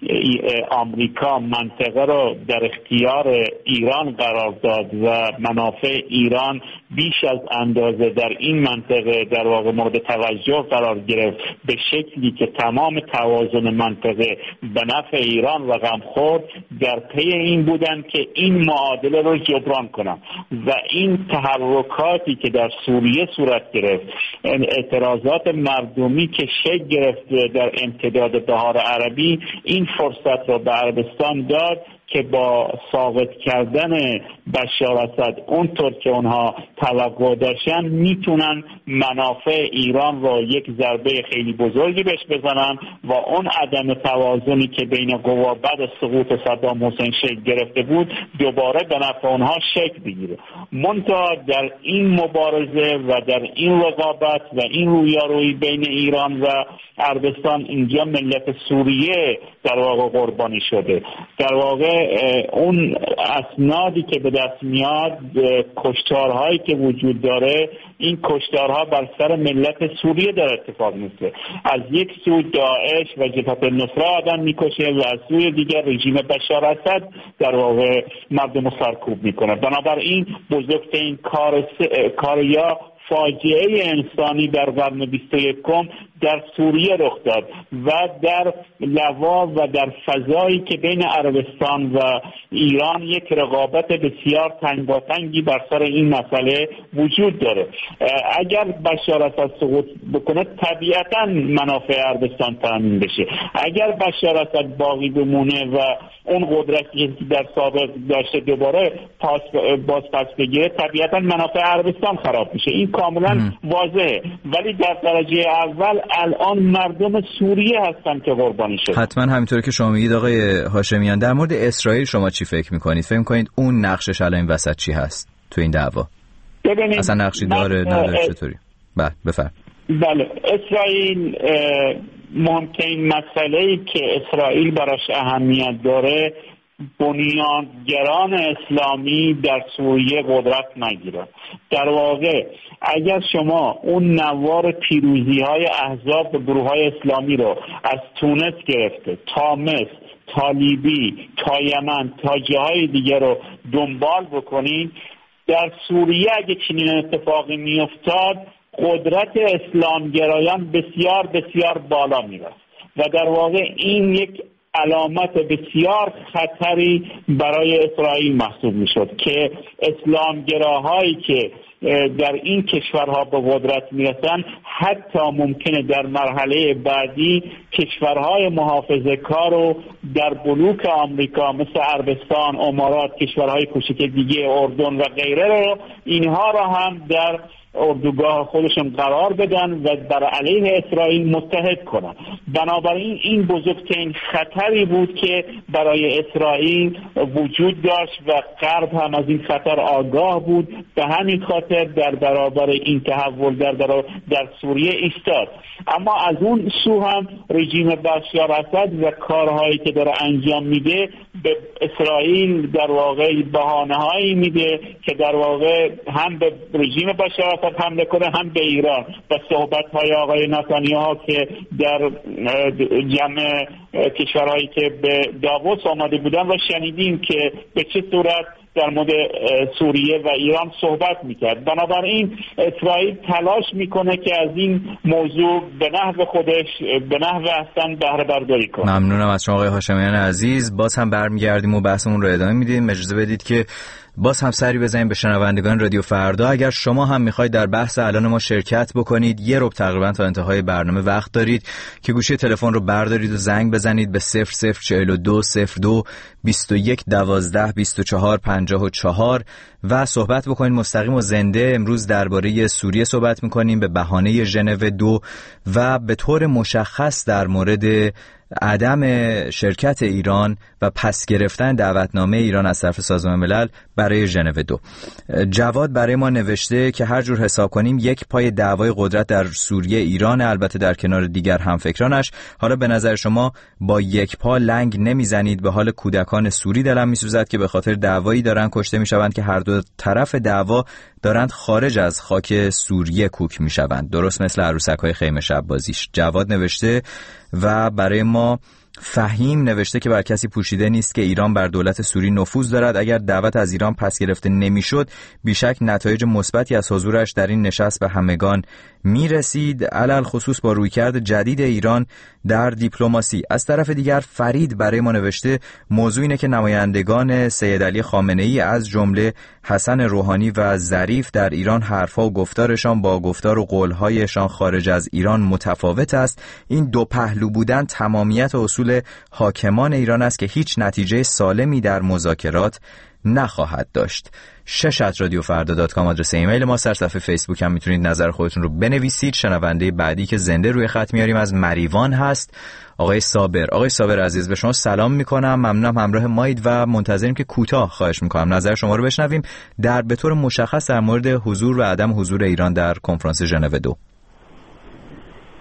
آمریکا منطقه را در اختیار ایران قرار داد و منافع ایران بیش از اندازه در این منطقه در واقع مورد توجه قرار گرفت، به شکلی که تمام توازن منطقه به نفع ایران رقم خورد. در پی این بودن که این معادله رو جبران کنن و این تحرکاتی که در سوریه صورت گرفت، اعتراضات مردمی که شکل گرفت در امتداد بهار عربی، این فرصت رو به عربستان داد که با ساقط کردن بشار اسد اونطور که اونها توقع داشتن میتونن منافع ایران را یک ضربه خیلی بزرگی بهش بزنن و اون عدم توازنی که بین قوا بعد از سقوط صدام حسین شکل گرفته بود دوباره به نفع اونها شکل بگیره. منتها در این مبارزه و در این رقابت و این رویارویی بین ایران و عربستان اینجا ملت سوریه در واقع قربانی شده. در واقع اون اسنادی که به دست میاد، کشتارهایی که وجود داره، این کشتارها بر سر ملت سوریه در اتفاق میفته. از یک سو داعش و جبهه النصره آدم میکشه و از سوی دیگر رژیم بشار اسد در واقع مردم سرکوب میکنه. بنابراین بزرگترین کار کار یا فاجعه انسانی در قرن بیست و یکم در سوریه رخ داد و در لوا و در فضایی که بین عربستان و ایران یک رقابت بسیار تنگاتنگی بر سر این مسئله وجود داره. اگر بشار اسد سقوط بکنه طبیعتا منافع عربستان تامین بشه. اگر بشار اسد باقی بمونه و اون قدرتی که در سابق داشته دوباره پاس باز پس بگیره طبیعتا منافع عربستان خراب میشه. این کاملا واضحه. ولی در درجه اول الان مردم سوریه هستن که قربانی شد. حتما همینطوری که شما میگید آقای هاشمیان. در مورد اسرائیل شما چی فکر میکنید؟ فکر میکنید اون نقشش الان این وسط چی هست تو این دعوا؟ اصلا نقشی داره نداره چطوری؟ بله بفرمایید. بله، اسرائیل مهمترین مسئله‌ای که اسرائیل براش اهمیت داره بنیانگران اسلامی در سوریه قدرت نگیرن. در واقع اگر شما اون نوار پیروزی های احزاب و گروه های اسلامی رو از تونس گرفته تا مصر تا لیبی تا یمن تا جاهای دیگر رو دنبال بکنید، در سوریه اگه چنین اتفاقی میافتاد قدرت اسلامگرایان بسیار بسیار بالا میرفت و در واقع این یک علامت بسیار خطری برای اسرائیل محسوب میشد که اسلامگراهایی که در این کشورها به قدرت میرسن حتی ممکنه در مرحله بعدی کشورهای محافظه کار رو در بلوک آمریکا مثل عربستان، امارات، کشورهای کوچک دیگه، اردن و غیره رو اینها را هم در اردوگاه خودشون قرار بدن و بر علیه اسرائیل متحد کنن. بنابراین این بزرگترین خطری بود که برای اسرائیل وجود داشت و غرب هم از این خطر آگاه بود. به همین خاطر در برابر این تحول در در, در سوریه ایستاد. اما از اون سو هم رژیم بشار اسد و کارهایی که داره انجام میده به اسرائیل در واقع بهانه‌هایی میده که در واقع هم به رژیم بشار اسد حمله کنه هم به ایران. و صحبت‌های آقای نتانیاهو که در جمع کشورهایی که به داووس آمده بودن و شنیدیم که به چه صورت در مورد سوریه و ایران صحبت میکرد. بنابراین اسرائیل تلاش میکنه که از این موضوع به نحو خودش به نحو احسن بهره برداری کنه. ممنونم از شما آقای هاشمیان عزیز. باز هم برمیگردیم و بحثمون رو ادامه میدیم. اجازه بدید که باز هم سری بزنیم به شنوندگان رادیو فردا. اگر شما هم میخواید در بحث الان ما شرکت بکنید، یه ربع تقریبا تا انتهای برنامه وقت دارید که گوشی تلفن رو بردارید و زنگ بزنید به صفر صفر چهل و دو صفر دو بیست و یک دوازده بیست و چهار پنجاه و چهار و صحبت بکنید مستقیم و زنده. امروز درباره سوریه صحبت میکنیم به بهانه ژنو دو و به طور مشخص در مورد عدم شرکت ایران و پس گرفتن دعوتنامه ایران از طرف سازمان ملل برای ژنو دو. جواد برای ما نوشته که هر جور حساب کنیم یک پای دعوای قدرت در سوریه ایران، البته در کنار دیگر همفکرانش. حالا به نظر شما با یک پا لنگ نمیزنید؟ به حال کودکان سوری دلم میسوزد که به خاطر دعوایی دارن کشته میشوند که هر دو طرف دعوا دارند خارج از خاک سوریه کوک میشوند، درست مثل عروسک‌های خیمه شب بازیش. جواد نوشته و برای ما فهیم نوشته که بر کسی پوشیده نیست که ایران بر دولت سوری نفوذ دارد. اگر دعوت از ایران پس گرفته نمیشد بیشک نتایج مثبتی از حضورش در این نشست به همگان میرسید، علل خصوص با رویکرد جدید ایران در دیپلماسی. از طرف دیگر فرید برای ما نوشته موضوع اینه که نمایندگان سید علی خامنه ای از جمله حسن روحانی و ظریف در ایران حرفا و گفتارشان با گفتار و قولهایشان خارج از ایران متفاوت است. این دو پهلو بودن تمامیت اصول حاکمان ایران است که هیچ نتیجه سالمی در مذاکرات نخواهد داشت. شش ات رادیو فردا دات کام آدرس ایمیل ما. سر صفحه فیسبوک هم میتونید نظر خودتون رو بنویسید. شنونده بعدی که زنده روی خط میاریم از مریوان هست آقای صابر. آقای صابر عزیز به شما سلام میکنم، ممنونم همراه مایید و منتظریم که کوتاه خواهش میکنم نظر شما رو بشنویم در به طور مشخص در مورد حضور و عدم حضور ایران در کنفرانس ژنو دو.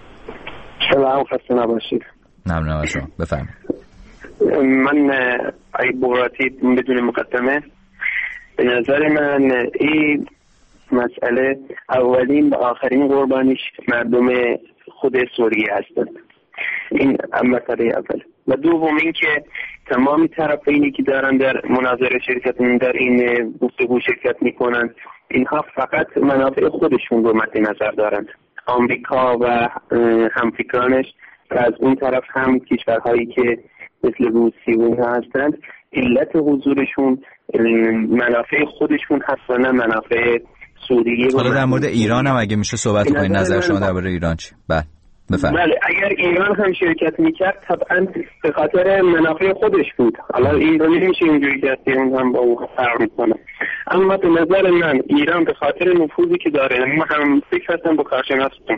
سلام، خسته نباشید. ممنونم از شما، بفرمایید. من ای بغراتی بدون مقدمه، به نظر من این مسئله اولین و آخرین قربانیش مردم خود سوریه هستند. این مسئله اول. و دوم این که تمام طرفینی که دارن در مناظره شرکت در این گفتگو شرکت میکنن، اینها فقط منافع خودشون رو مد نظر دارند. آمریکا و همفکرانش و از اون طرف هم کشورهایی که مثل روسیه و اینها هستند، علت حضورشون منافع خودشون هست و نه منافع سوریه. حالا در مورد ایران هم اگه میشه صحبت کنید، نظر شما درباره ایران چی؟ بله بفرمایید. بله اگر ایران هم شرکت میکرد طبعا به خاطر منافع خودش بود. حالا این رو نمیشه اینجوری که اون هم با اون فرق میکنه. اما به نظر من ایران به خاطر نفوذی که داره، ما هم فکر هستم با کارشناسم،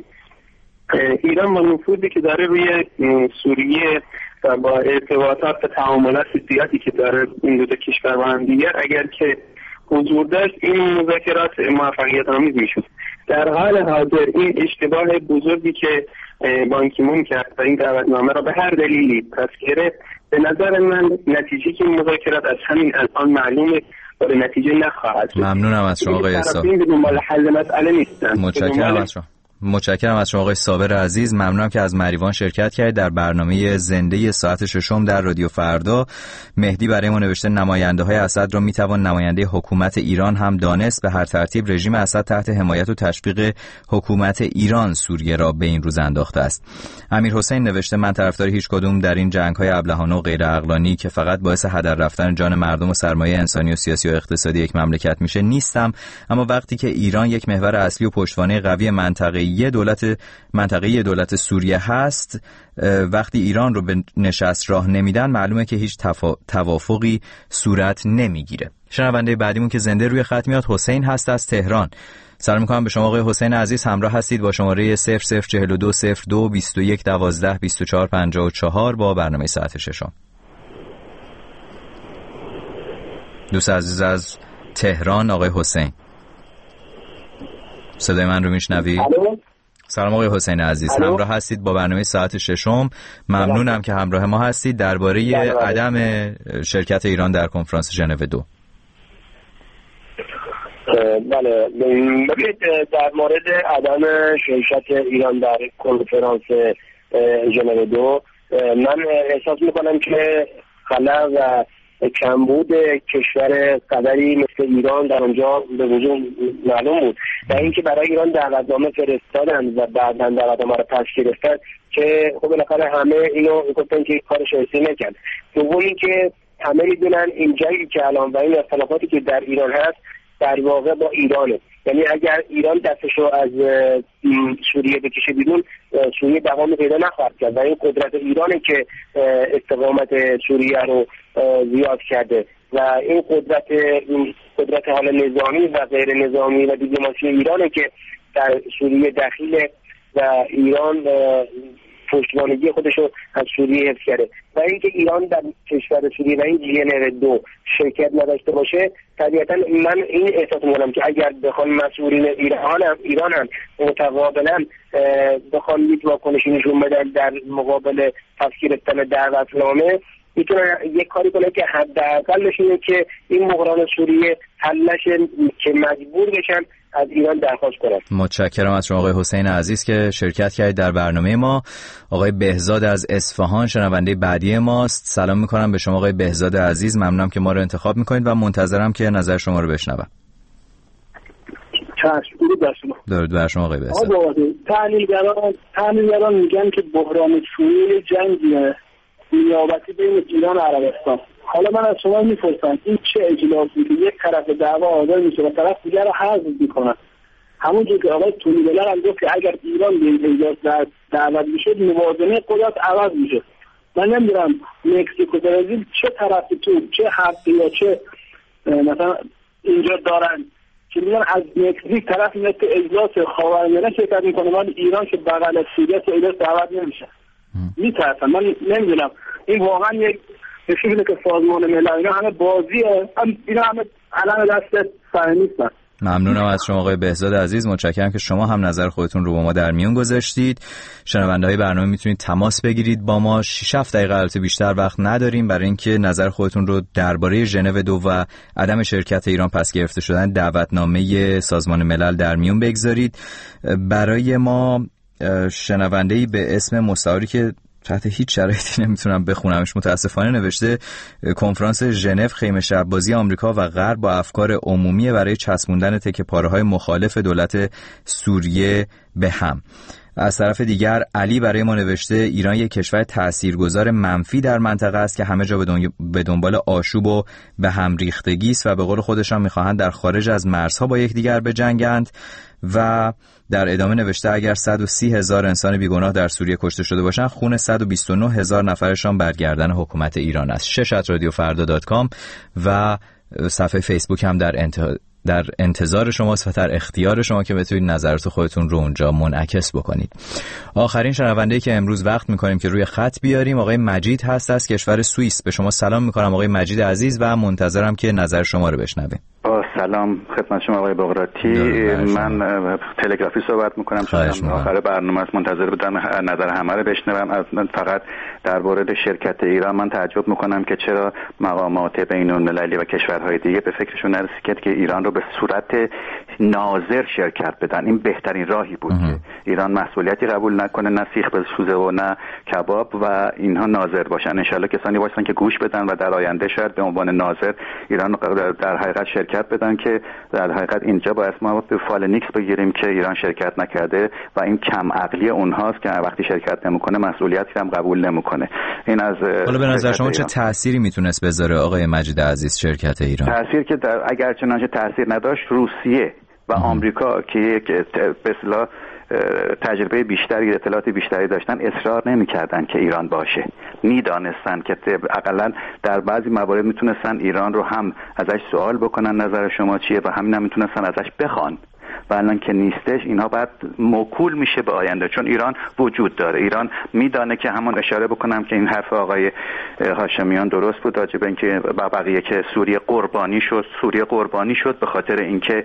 ایران با نفوذی که داره روی سوریه و با ارتباطات و تعاملات زیادی که داره این دو تا کشور با هم دیگر، اگر که حضور داشت این مذاکرات موفقیت آمیز میشد. در حال حاضر این اشتباه بزرگی که بان کی مون کرد و این دعوتنامه را به هر دلیلی پس گرفت، به نظر من نتیجه که این مذاکرات از همین الان معلومه و به نتیجه نخواهد. ممنونم از شما آقای صابر. دنبال حل مسئله نیستن. متشکرم از شما. متشکرم از شما آقای صابر عزیز. ممنونم که از مریوان شرکت کردید در برنامه زنده ساعت ششم در رادیو فردا. مهدی برای ما نوشته نماینده‌های اسد را میتوان نماینده حکومت ایران هم دانست. به هر ترتیب رژیم اسد تحت حمایت و تشویق حکومت ایران سوریه را به این روز انداخته است. امیر حسین نوشته من طرفدار هیچ کدوم در این جنگ‌های ابلهانه و غیر عقلانی که فقط باعث هدر رفتن جان مردم و سرمایه انسانی و سیاسی و اقتصادی یک مملکت میشه نیستم، اما وقتی که ایران یک محور اصلی و پشتوانه قوی منطقه یه دولت منطقه‌ای دولت سوریه هست، وقتی ایران رو به نشست راه نمیدن معلومه که هیچ تفا... توافقی صورت نمیگیره. شنونده بعدیمون که زنده روی خط میاد حسین هست از تهران. سلام میکنم به شما آقای حسین عزیز. همراه هستید با شماره صفر صفر چهل و دو صفر دو بیست و یک دوازده بیست و چهار پنجاه و چهار با برنامه ساعت ششم. دوست عزیز از تهران آقای حسین، صدای من رو میشنوید؟ سلام آقای حسین عزیز. الو. همراه هستید با برنامه ساعت ششم. ممنونم که همراه ما هستید درباره عدم شرکت ایران در کنفرانس ژنو دو. بله ببینید در مورد عدم شرکت ایران در کنفرانس ژنو دو من احساس میکنم که خلأ و کمبود کشور قدری مثل ایران در اونجا به وجود معلوم بود و اینکه برای ایران دعوتنامه فرستادن و بعداً دعوتنامه رو پس گرفتن که خب بالاخره همه اینو گفتن که کار شایسته نکرد. دوم اینکه همه میدونن این جنگی که الان و این اختلافاتی که در ایران هست در واقع با ایرانه، یعنی اگر ایران دستشو از سوریه بکشه بیرون، سوریه دوام پیدا نخواهد کرد و این قدرت ایرانه که استقامت سوریه رو زیاد کرده و این قدرت این قدرت حالا نظامی و غیر نظامی و دیپلماسی ایرانه که در سوریه دخیله و ایران پشتوانگی خودش رو از سوریه حفظ کرده و اینکه ایران در کشور سوریه و این ژنو دو شرکت نداشته باشه، طبیعتا من این احساس می‌کنم که اگر بخوان مسئولین ایران هم ایران هم متقابلا بخوان یک واکنشی نشون بدن در مقابل پس گرفتن دعوتنامه، میتونه یک کاری کنه که حداقلش اینه که این بحران سوریه حلش که مجبور بشن از ایران درخواست کنند. متشکرم از شما آقای حسین عزیز که شرکت کردید در برنامه ما. آقای بهزاد از اصفهان شنونده بعدی ماست. سلام میکنم به شما آقای بهزاد عزیز. ممنونم که ما رو انتخاب میکنید و منتظرم که نظر شما رو بشنوم. چشم. درود بر شما. درود بر شما آقای بهزاد. تحلیلگران تحلیلگران میگن که بحران سوریه جنگیه نیابتی بین ایران و عربستان. حالا من از شما میپرسم این چه اجلاسیه که یک طرف دعوا آزاد میشه و طرف دیگر رو حذف میکنن؟ همونجور که آقای تونیبلر هم گفت که اگر ایران به این اجلاس دعوت میشه موازنه قدرت عوض میشه. من نمیدونم مکزیک و برزیل چه طرفی تو چه حرفی یا چه مثلا اینجا دارن که میگن از مکزیک طرف میاد که اجلاس خاورمیانه شرکت میکنه ولی ایران که بغل سوریه تو اجلاس دعوت نمیشه. میترسم. من نمیدونم این واقعا یک نشونه که سازمان ملل اینا همه بازیه، هم اینا همه علم دست صهیونیستن. ممنونم از شما آقای بهزاد عزیز، متشکرم که شما هم نظر خودتون رو با ما در میون گذاشتید. شنونده‌های برنامه میتونید تماس بگیرید با ما. شش هفت دقیقه البته بیشتر وقت نداریم برای اینکه نظر خودتون رو درباره ژنو دو و عدم شرکت ایران پس گرفته شدن دعوتنامه سازمان ملل در میون بگذارید. برای ما شنونده‌ای به اسم مستعاری که تحت هیچ شرایطی نمیتونم بخونمش متاسفانه نوشته کنفرانس ژنو خیمه شب‌بازی آمریکا و غرب با افکار عمومی برای چسبوندن تکه پاره‌های مخالف دولت سوریه به هم. از طرف دیگر علی برای ما نوشته ایران یک کشور تاثیرگذار منفی در منطقه است که همه جا به دنبال آشوب و به هم ریختگی است و به قول خودشان می‌خواهند در خارج از مرزها با یکدیگر بجنگند. و در ادامه نوشته اگر صد و سی هزار انسان بیگناه در سوریه کشته شده باشند خون صد و بیست و نه هزار نفرشان بر گردن حکومت ایران است. شش ات رادیو فردا دات کام و صفحه فیسبوک هم در انتها در انتظار شماست و در اختیار شما که بتونید نظرات خودتون رو اونجا منعکس بکنید. آخرین شنونده‌ای که امروز وقت می‌کنیم که روی خط بیاریم آقای مجید هست از کشور سوئیس. به شما سلام می‌کنم آقای مجید عزیز و منتظرم که نظر شما رو بشنویم. سلام خدمت شما آقای بغراتی. من تلگرافی صحبت میکنم چون آخر برنامه است، منتظر بودم نظر همه رو بشنوم. از من فقط در مورد شرکت ایران من تعجب میکنم که چرا مقامات بین المللی و کشورهای دیگه به فکرشون نرسید که ایران رو به صورت ناظر شرکت بدن. این بهترین راهی بود که ایران مسئولیتی قبول نکنه، نه سیخ بسوزه و نه کباب، و اینها ناظر باشن. ان شاءالله کسانی باشن که گوش بدن و در آینده شاید به عنوان ناظر ایران در حقیقت شرکت بدن، که در حقیقت اینجا باید ما به فال نیکس بگیریم که ایران شرکت نکرده و این کم عقلی اونهاست که وقتی شرکت نمیکنه مسئولیتی هم قبول نمیکنه. این از حالا به نظر شما چه تأثیری میتونست بذاره آقای مجید عزیز شرکت ایران؟ تأثیر که در اگر چنانچه تأثیر نداشت، روسیه و آمریکا که یک به اصطلاح تجربه بیشتری، اطلاعات بیشتری داشتن، اصرار نمی‌کردن که ایران باشه. میدانستن که حداقل در بعضی موارد میتونستن ایران رو هم ازش سوال بکنن نظر شما چیه و همین هم میتونستن ازش بخوان. و الان که نیستش اینها بعد موکول میشه به آینده، چون ایران وجود داره. ایران میدانه که همون اشاره بکنم که این حرف آقای هاشمیان درست بود راجع به اینکه بقیه که سوریه قربانی شد. سوریه قربانی شد به خاطر اینکه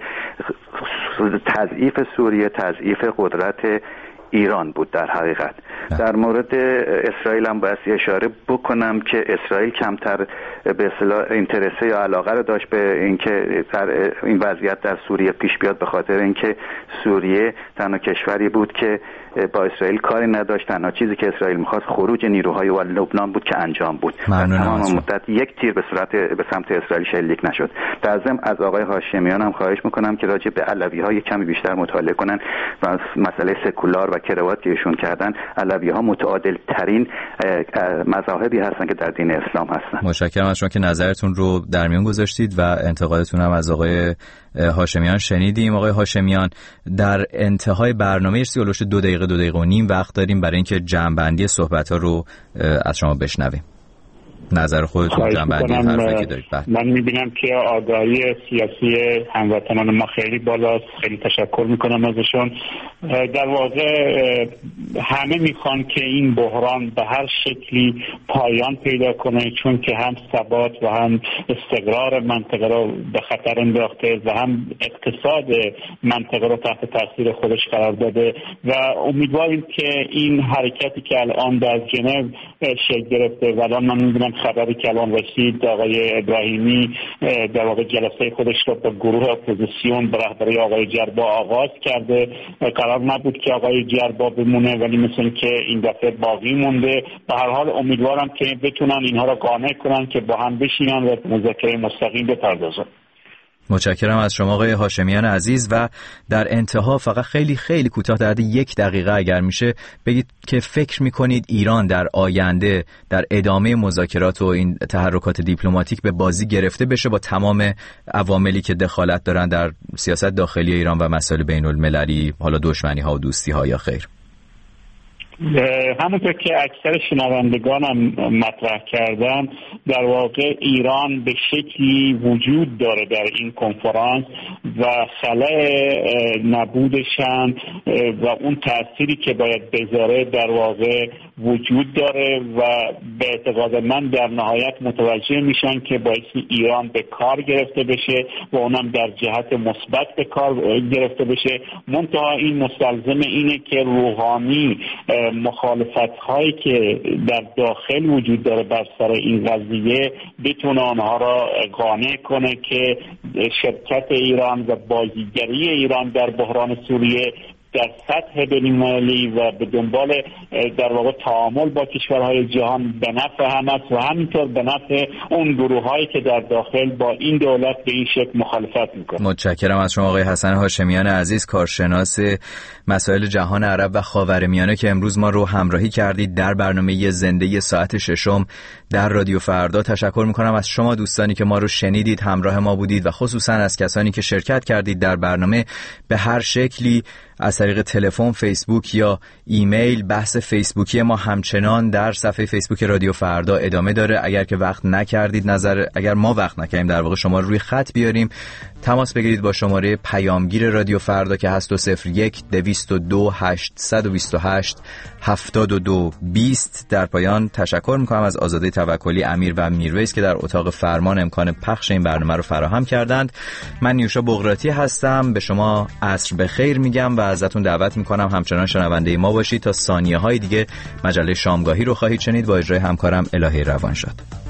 تضعیف سوریه تضعیف قدرت ایران بود در حقیقت. در مورد اسرائیل هم باید اشاره بکنم که اسرائیل کمتر به اصطلاح اینترسه یا علاقه رو داشت به اینکه در این وضعیت در سوریه پیش بیاد، به خاطر اینکه سوریه تنها کشوری بود که با اسرائیل کاری نداشت. تنها چیزی که اسرائیل می‌خواست خروج نیروهای و لبنان بود که انجام بود. تمام مدت یک تیر به صورت به سمت اسرائیل شلیک نشد. در ضمن از آقای هاشمیان هم خواهش می‌کنم که راجع به علوی‌ها یک کمی بیشتر مطالعه کنن و مسئله سکولار و کروات که ایشون کردن. علوی‌ها متعادل ترین مذاهبی هستن که در دین اسلام هستن. متشکرم از شما که نظرتون رو در میون گذاشتید و انتقادتون هم از آقای هاشمیان شنیدیم. آقای هاشمیان، در انتهای برنامه یه سیولوش دو دقیقه دو دقیقه و نیم وقت داریم برای اینکه جمع‌بندی صحبت‌ها رو از شما بشنویم. نظر خودتون جمع‌بندی حرفی که دارید. من می‌بینم که آگاهی سیاسی هموطنان ما خیلی بالاست. خیلی تشکر می‌کنم ازشون. در واقع همه می‌خوان که این بحران به هر شکلی پایان پیدا کنه، چون که هم ثبات و هم استقرار منطقه رو به خطر انداخته و هم اقتصاد منطقه رو تحت تاثیر خودش قرار داده و امیدواریم که این حرکتی که الان در ژنو شکل گرفته و الان من می‌بینم خبری که الان رسید، آقای ابراهیمی در واقع جلسه خودش رو با گروه اپوزیسیون به رهبری آقای جربا آغاز کرده. قرار نبود که آقای جربا بمونه ولی مثل که این دفعه باقی مونده. به هر حال امیدوارم که بتونن اینها رو قانع کنن که با هم بشینن و مذاکره مستقیم بپردازن. متشکرم از شما آقای هاشمیان عزیز. و در انتها فقط خیلی خیلی کوتاه در یک دقیقه اگر میشه بگید که فکر میکنید ایران در آینده در ادامه مذاکرات و این تحرکات دیپلماتیک به بازی گرفته بشه با تمام عواملی که دخالت دارن در سیاست داخلی ایران و مسائل بین المللی، حالا دشمنی ها و دوستی ها، یا خیر؟ همونطور که اکثر شنوندگانم مطرح کردن، در واقع ایران به شکلی وجود داره در این کنفرانس و خلأ نبودشان و اون تأثیری که باید بذاره در واقع وجود داره و به اعتقاد من در نهایت متوجه میشن که باعث ایران به کار گرفته بشه و اونم در جهت مثبت به کار گرفته بشه. منتها این مستلزم اینه که روحانی مخالفت هایی که در داخل وجود داره بر سر این قضیه بتونه آنها را قانع کنه که شرکت ایران و بازیگری ایران در بحران سوریه در سطح بین‌المللی و به دنبال در واقع تعامل با کشورهای جهان به نفع هم است و همینطور به نفع اون گروه‌هایی که در داخل با این دولت به این شکل مخالفت می‌کنند. متشکرم از شما آقای حسن هاشمیان عزیز، کارشناس مسائل جهان عرب و خاورمیانه که امروز ما رو همراهی کردید در برنامه زنده ساعت ششم در رادیو فردا. تشکر می‌کنم از شما دوستانی که ما رو شنیدید، همراه ما بودید و خصوصا از کسانی که شرکت کردید در برنامه به هر شکلی از طریق تلفن، فیسبوک یا ایمیل. بحث فیسبوکی ما همچنان در صفحه فیسبوک رادیو فردا ادامه داره. اگر که وقت نکردید، نظر اگر ما وقت نکردیم در واقع شما روی خط بیاریم، تماس بگیرید با شماره پیامگیر رادیو فردا که هست دو صفر یک دویست و دو هشتصد و بیست و هشت هفتاد و دو بیست. در پایان تشکر میکنم از آزاده توکلی، امیر و میرویس که در اتاق فرمان امکان پخش این برنامه رو فراهم کردند. من نیوشا بغراتی هستم، به شما عصر بخیر میگم و ازتون دعوت میکنم همچنان شنونده ما باشید تا ثانیه های دیگه مجله شامگاهی رو خواهید شنید با اجرای همکارم الهی روانشاد.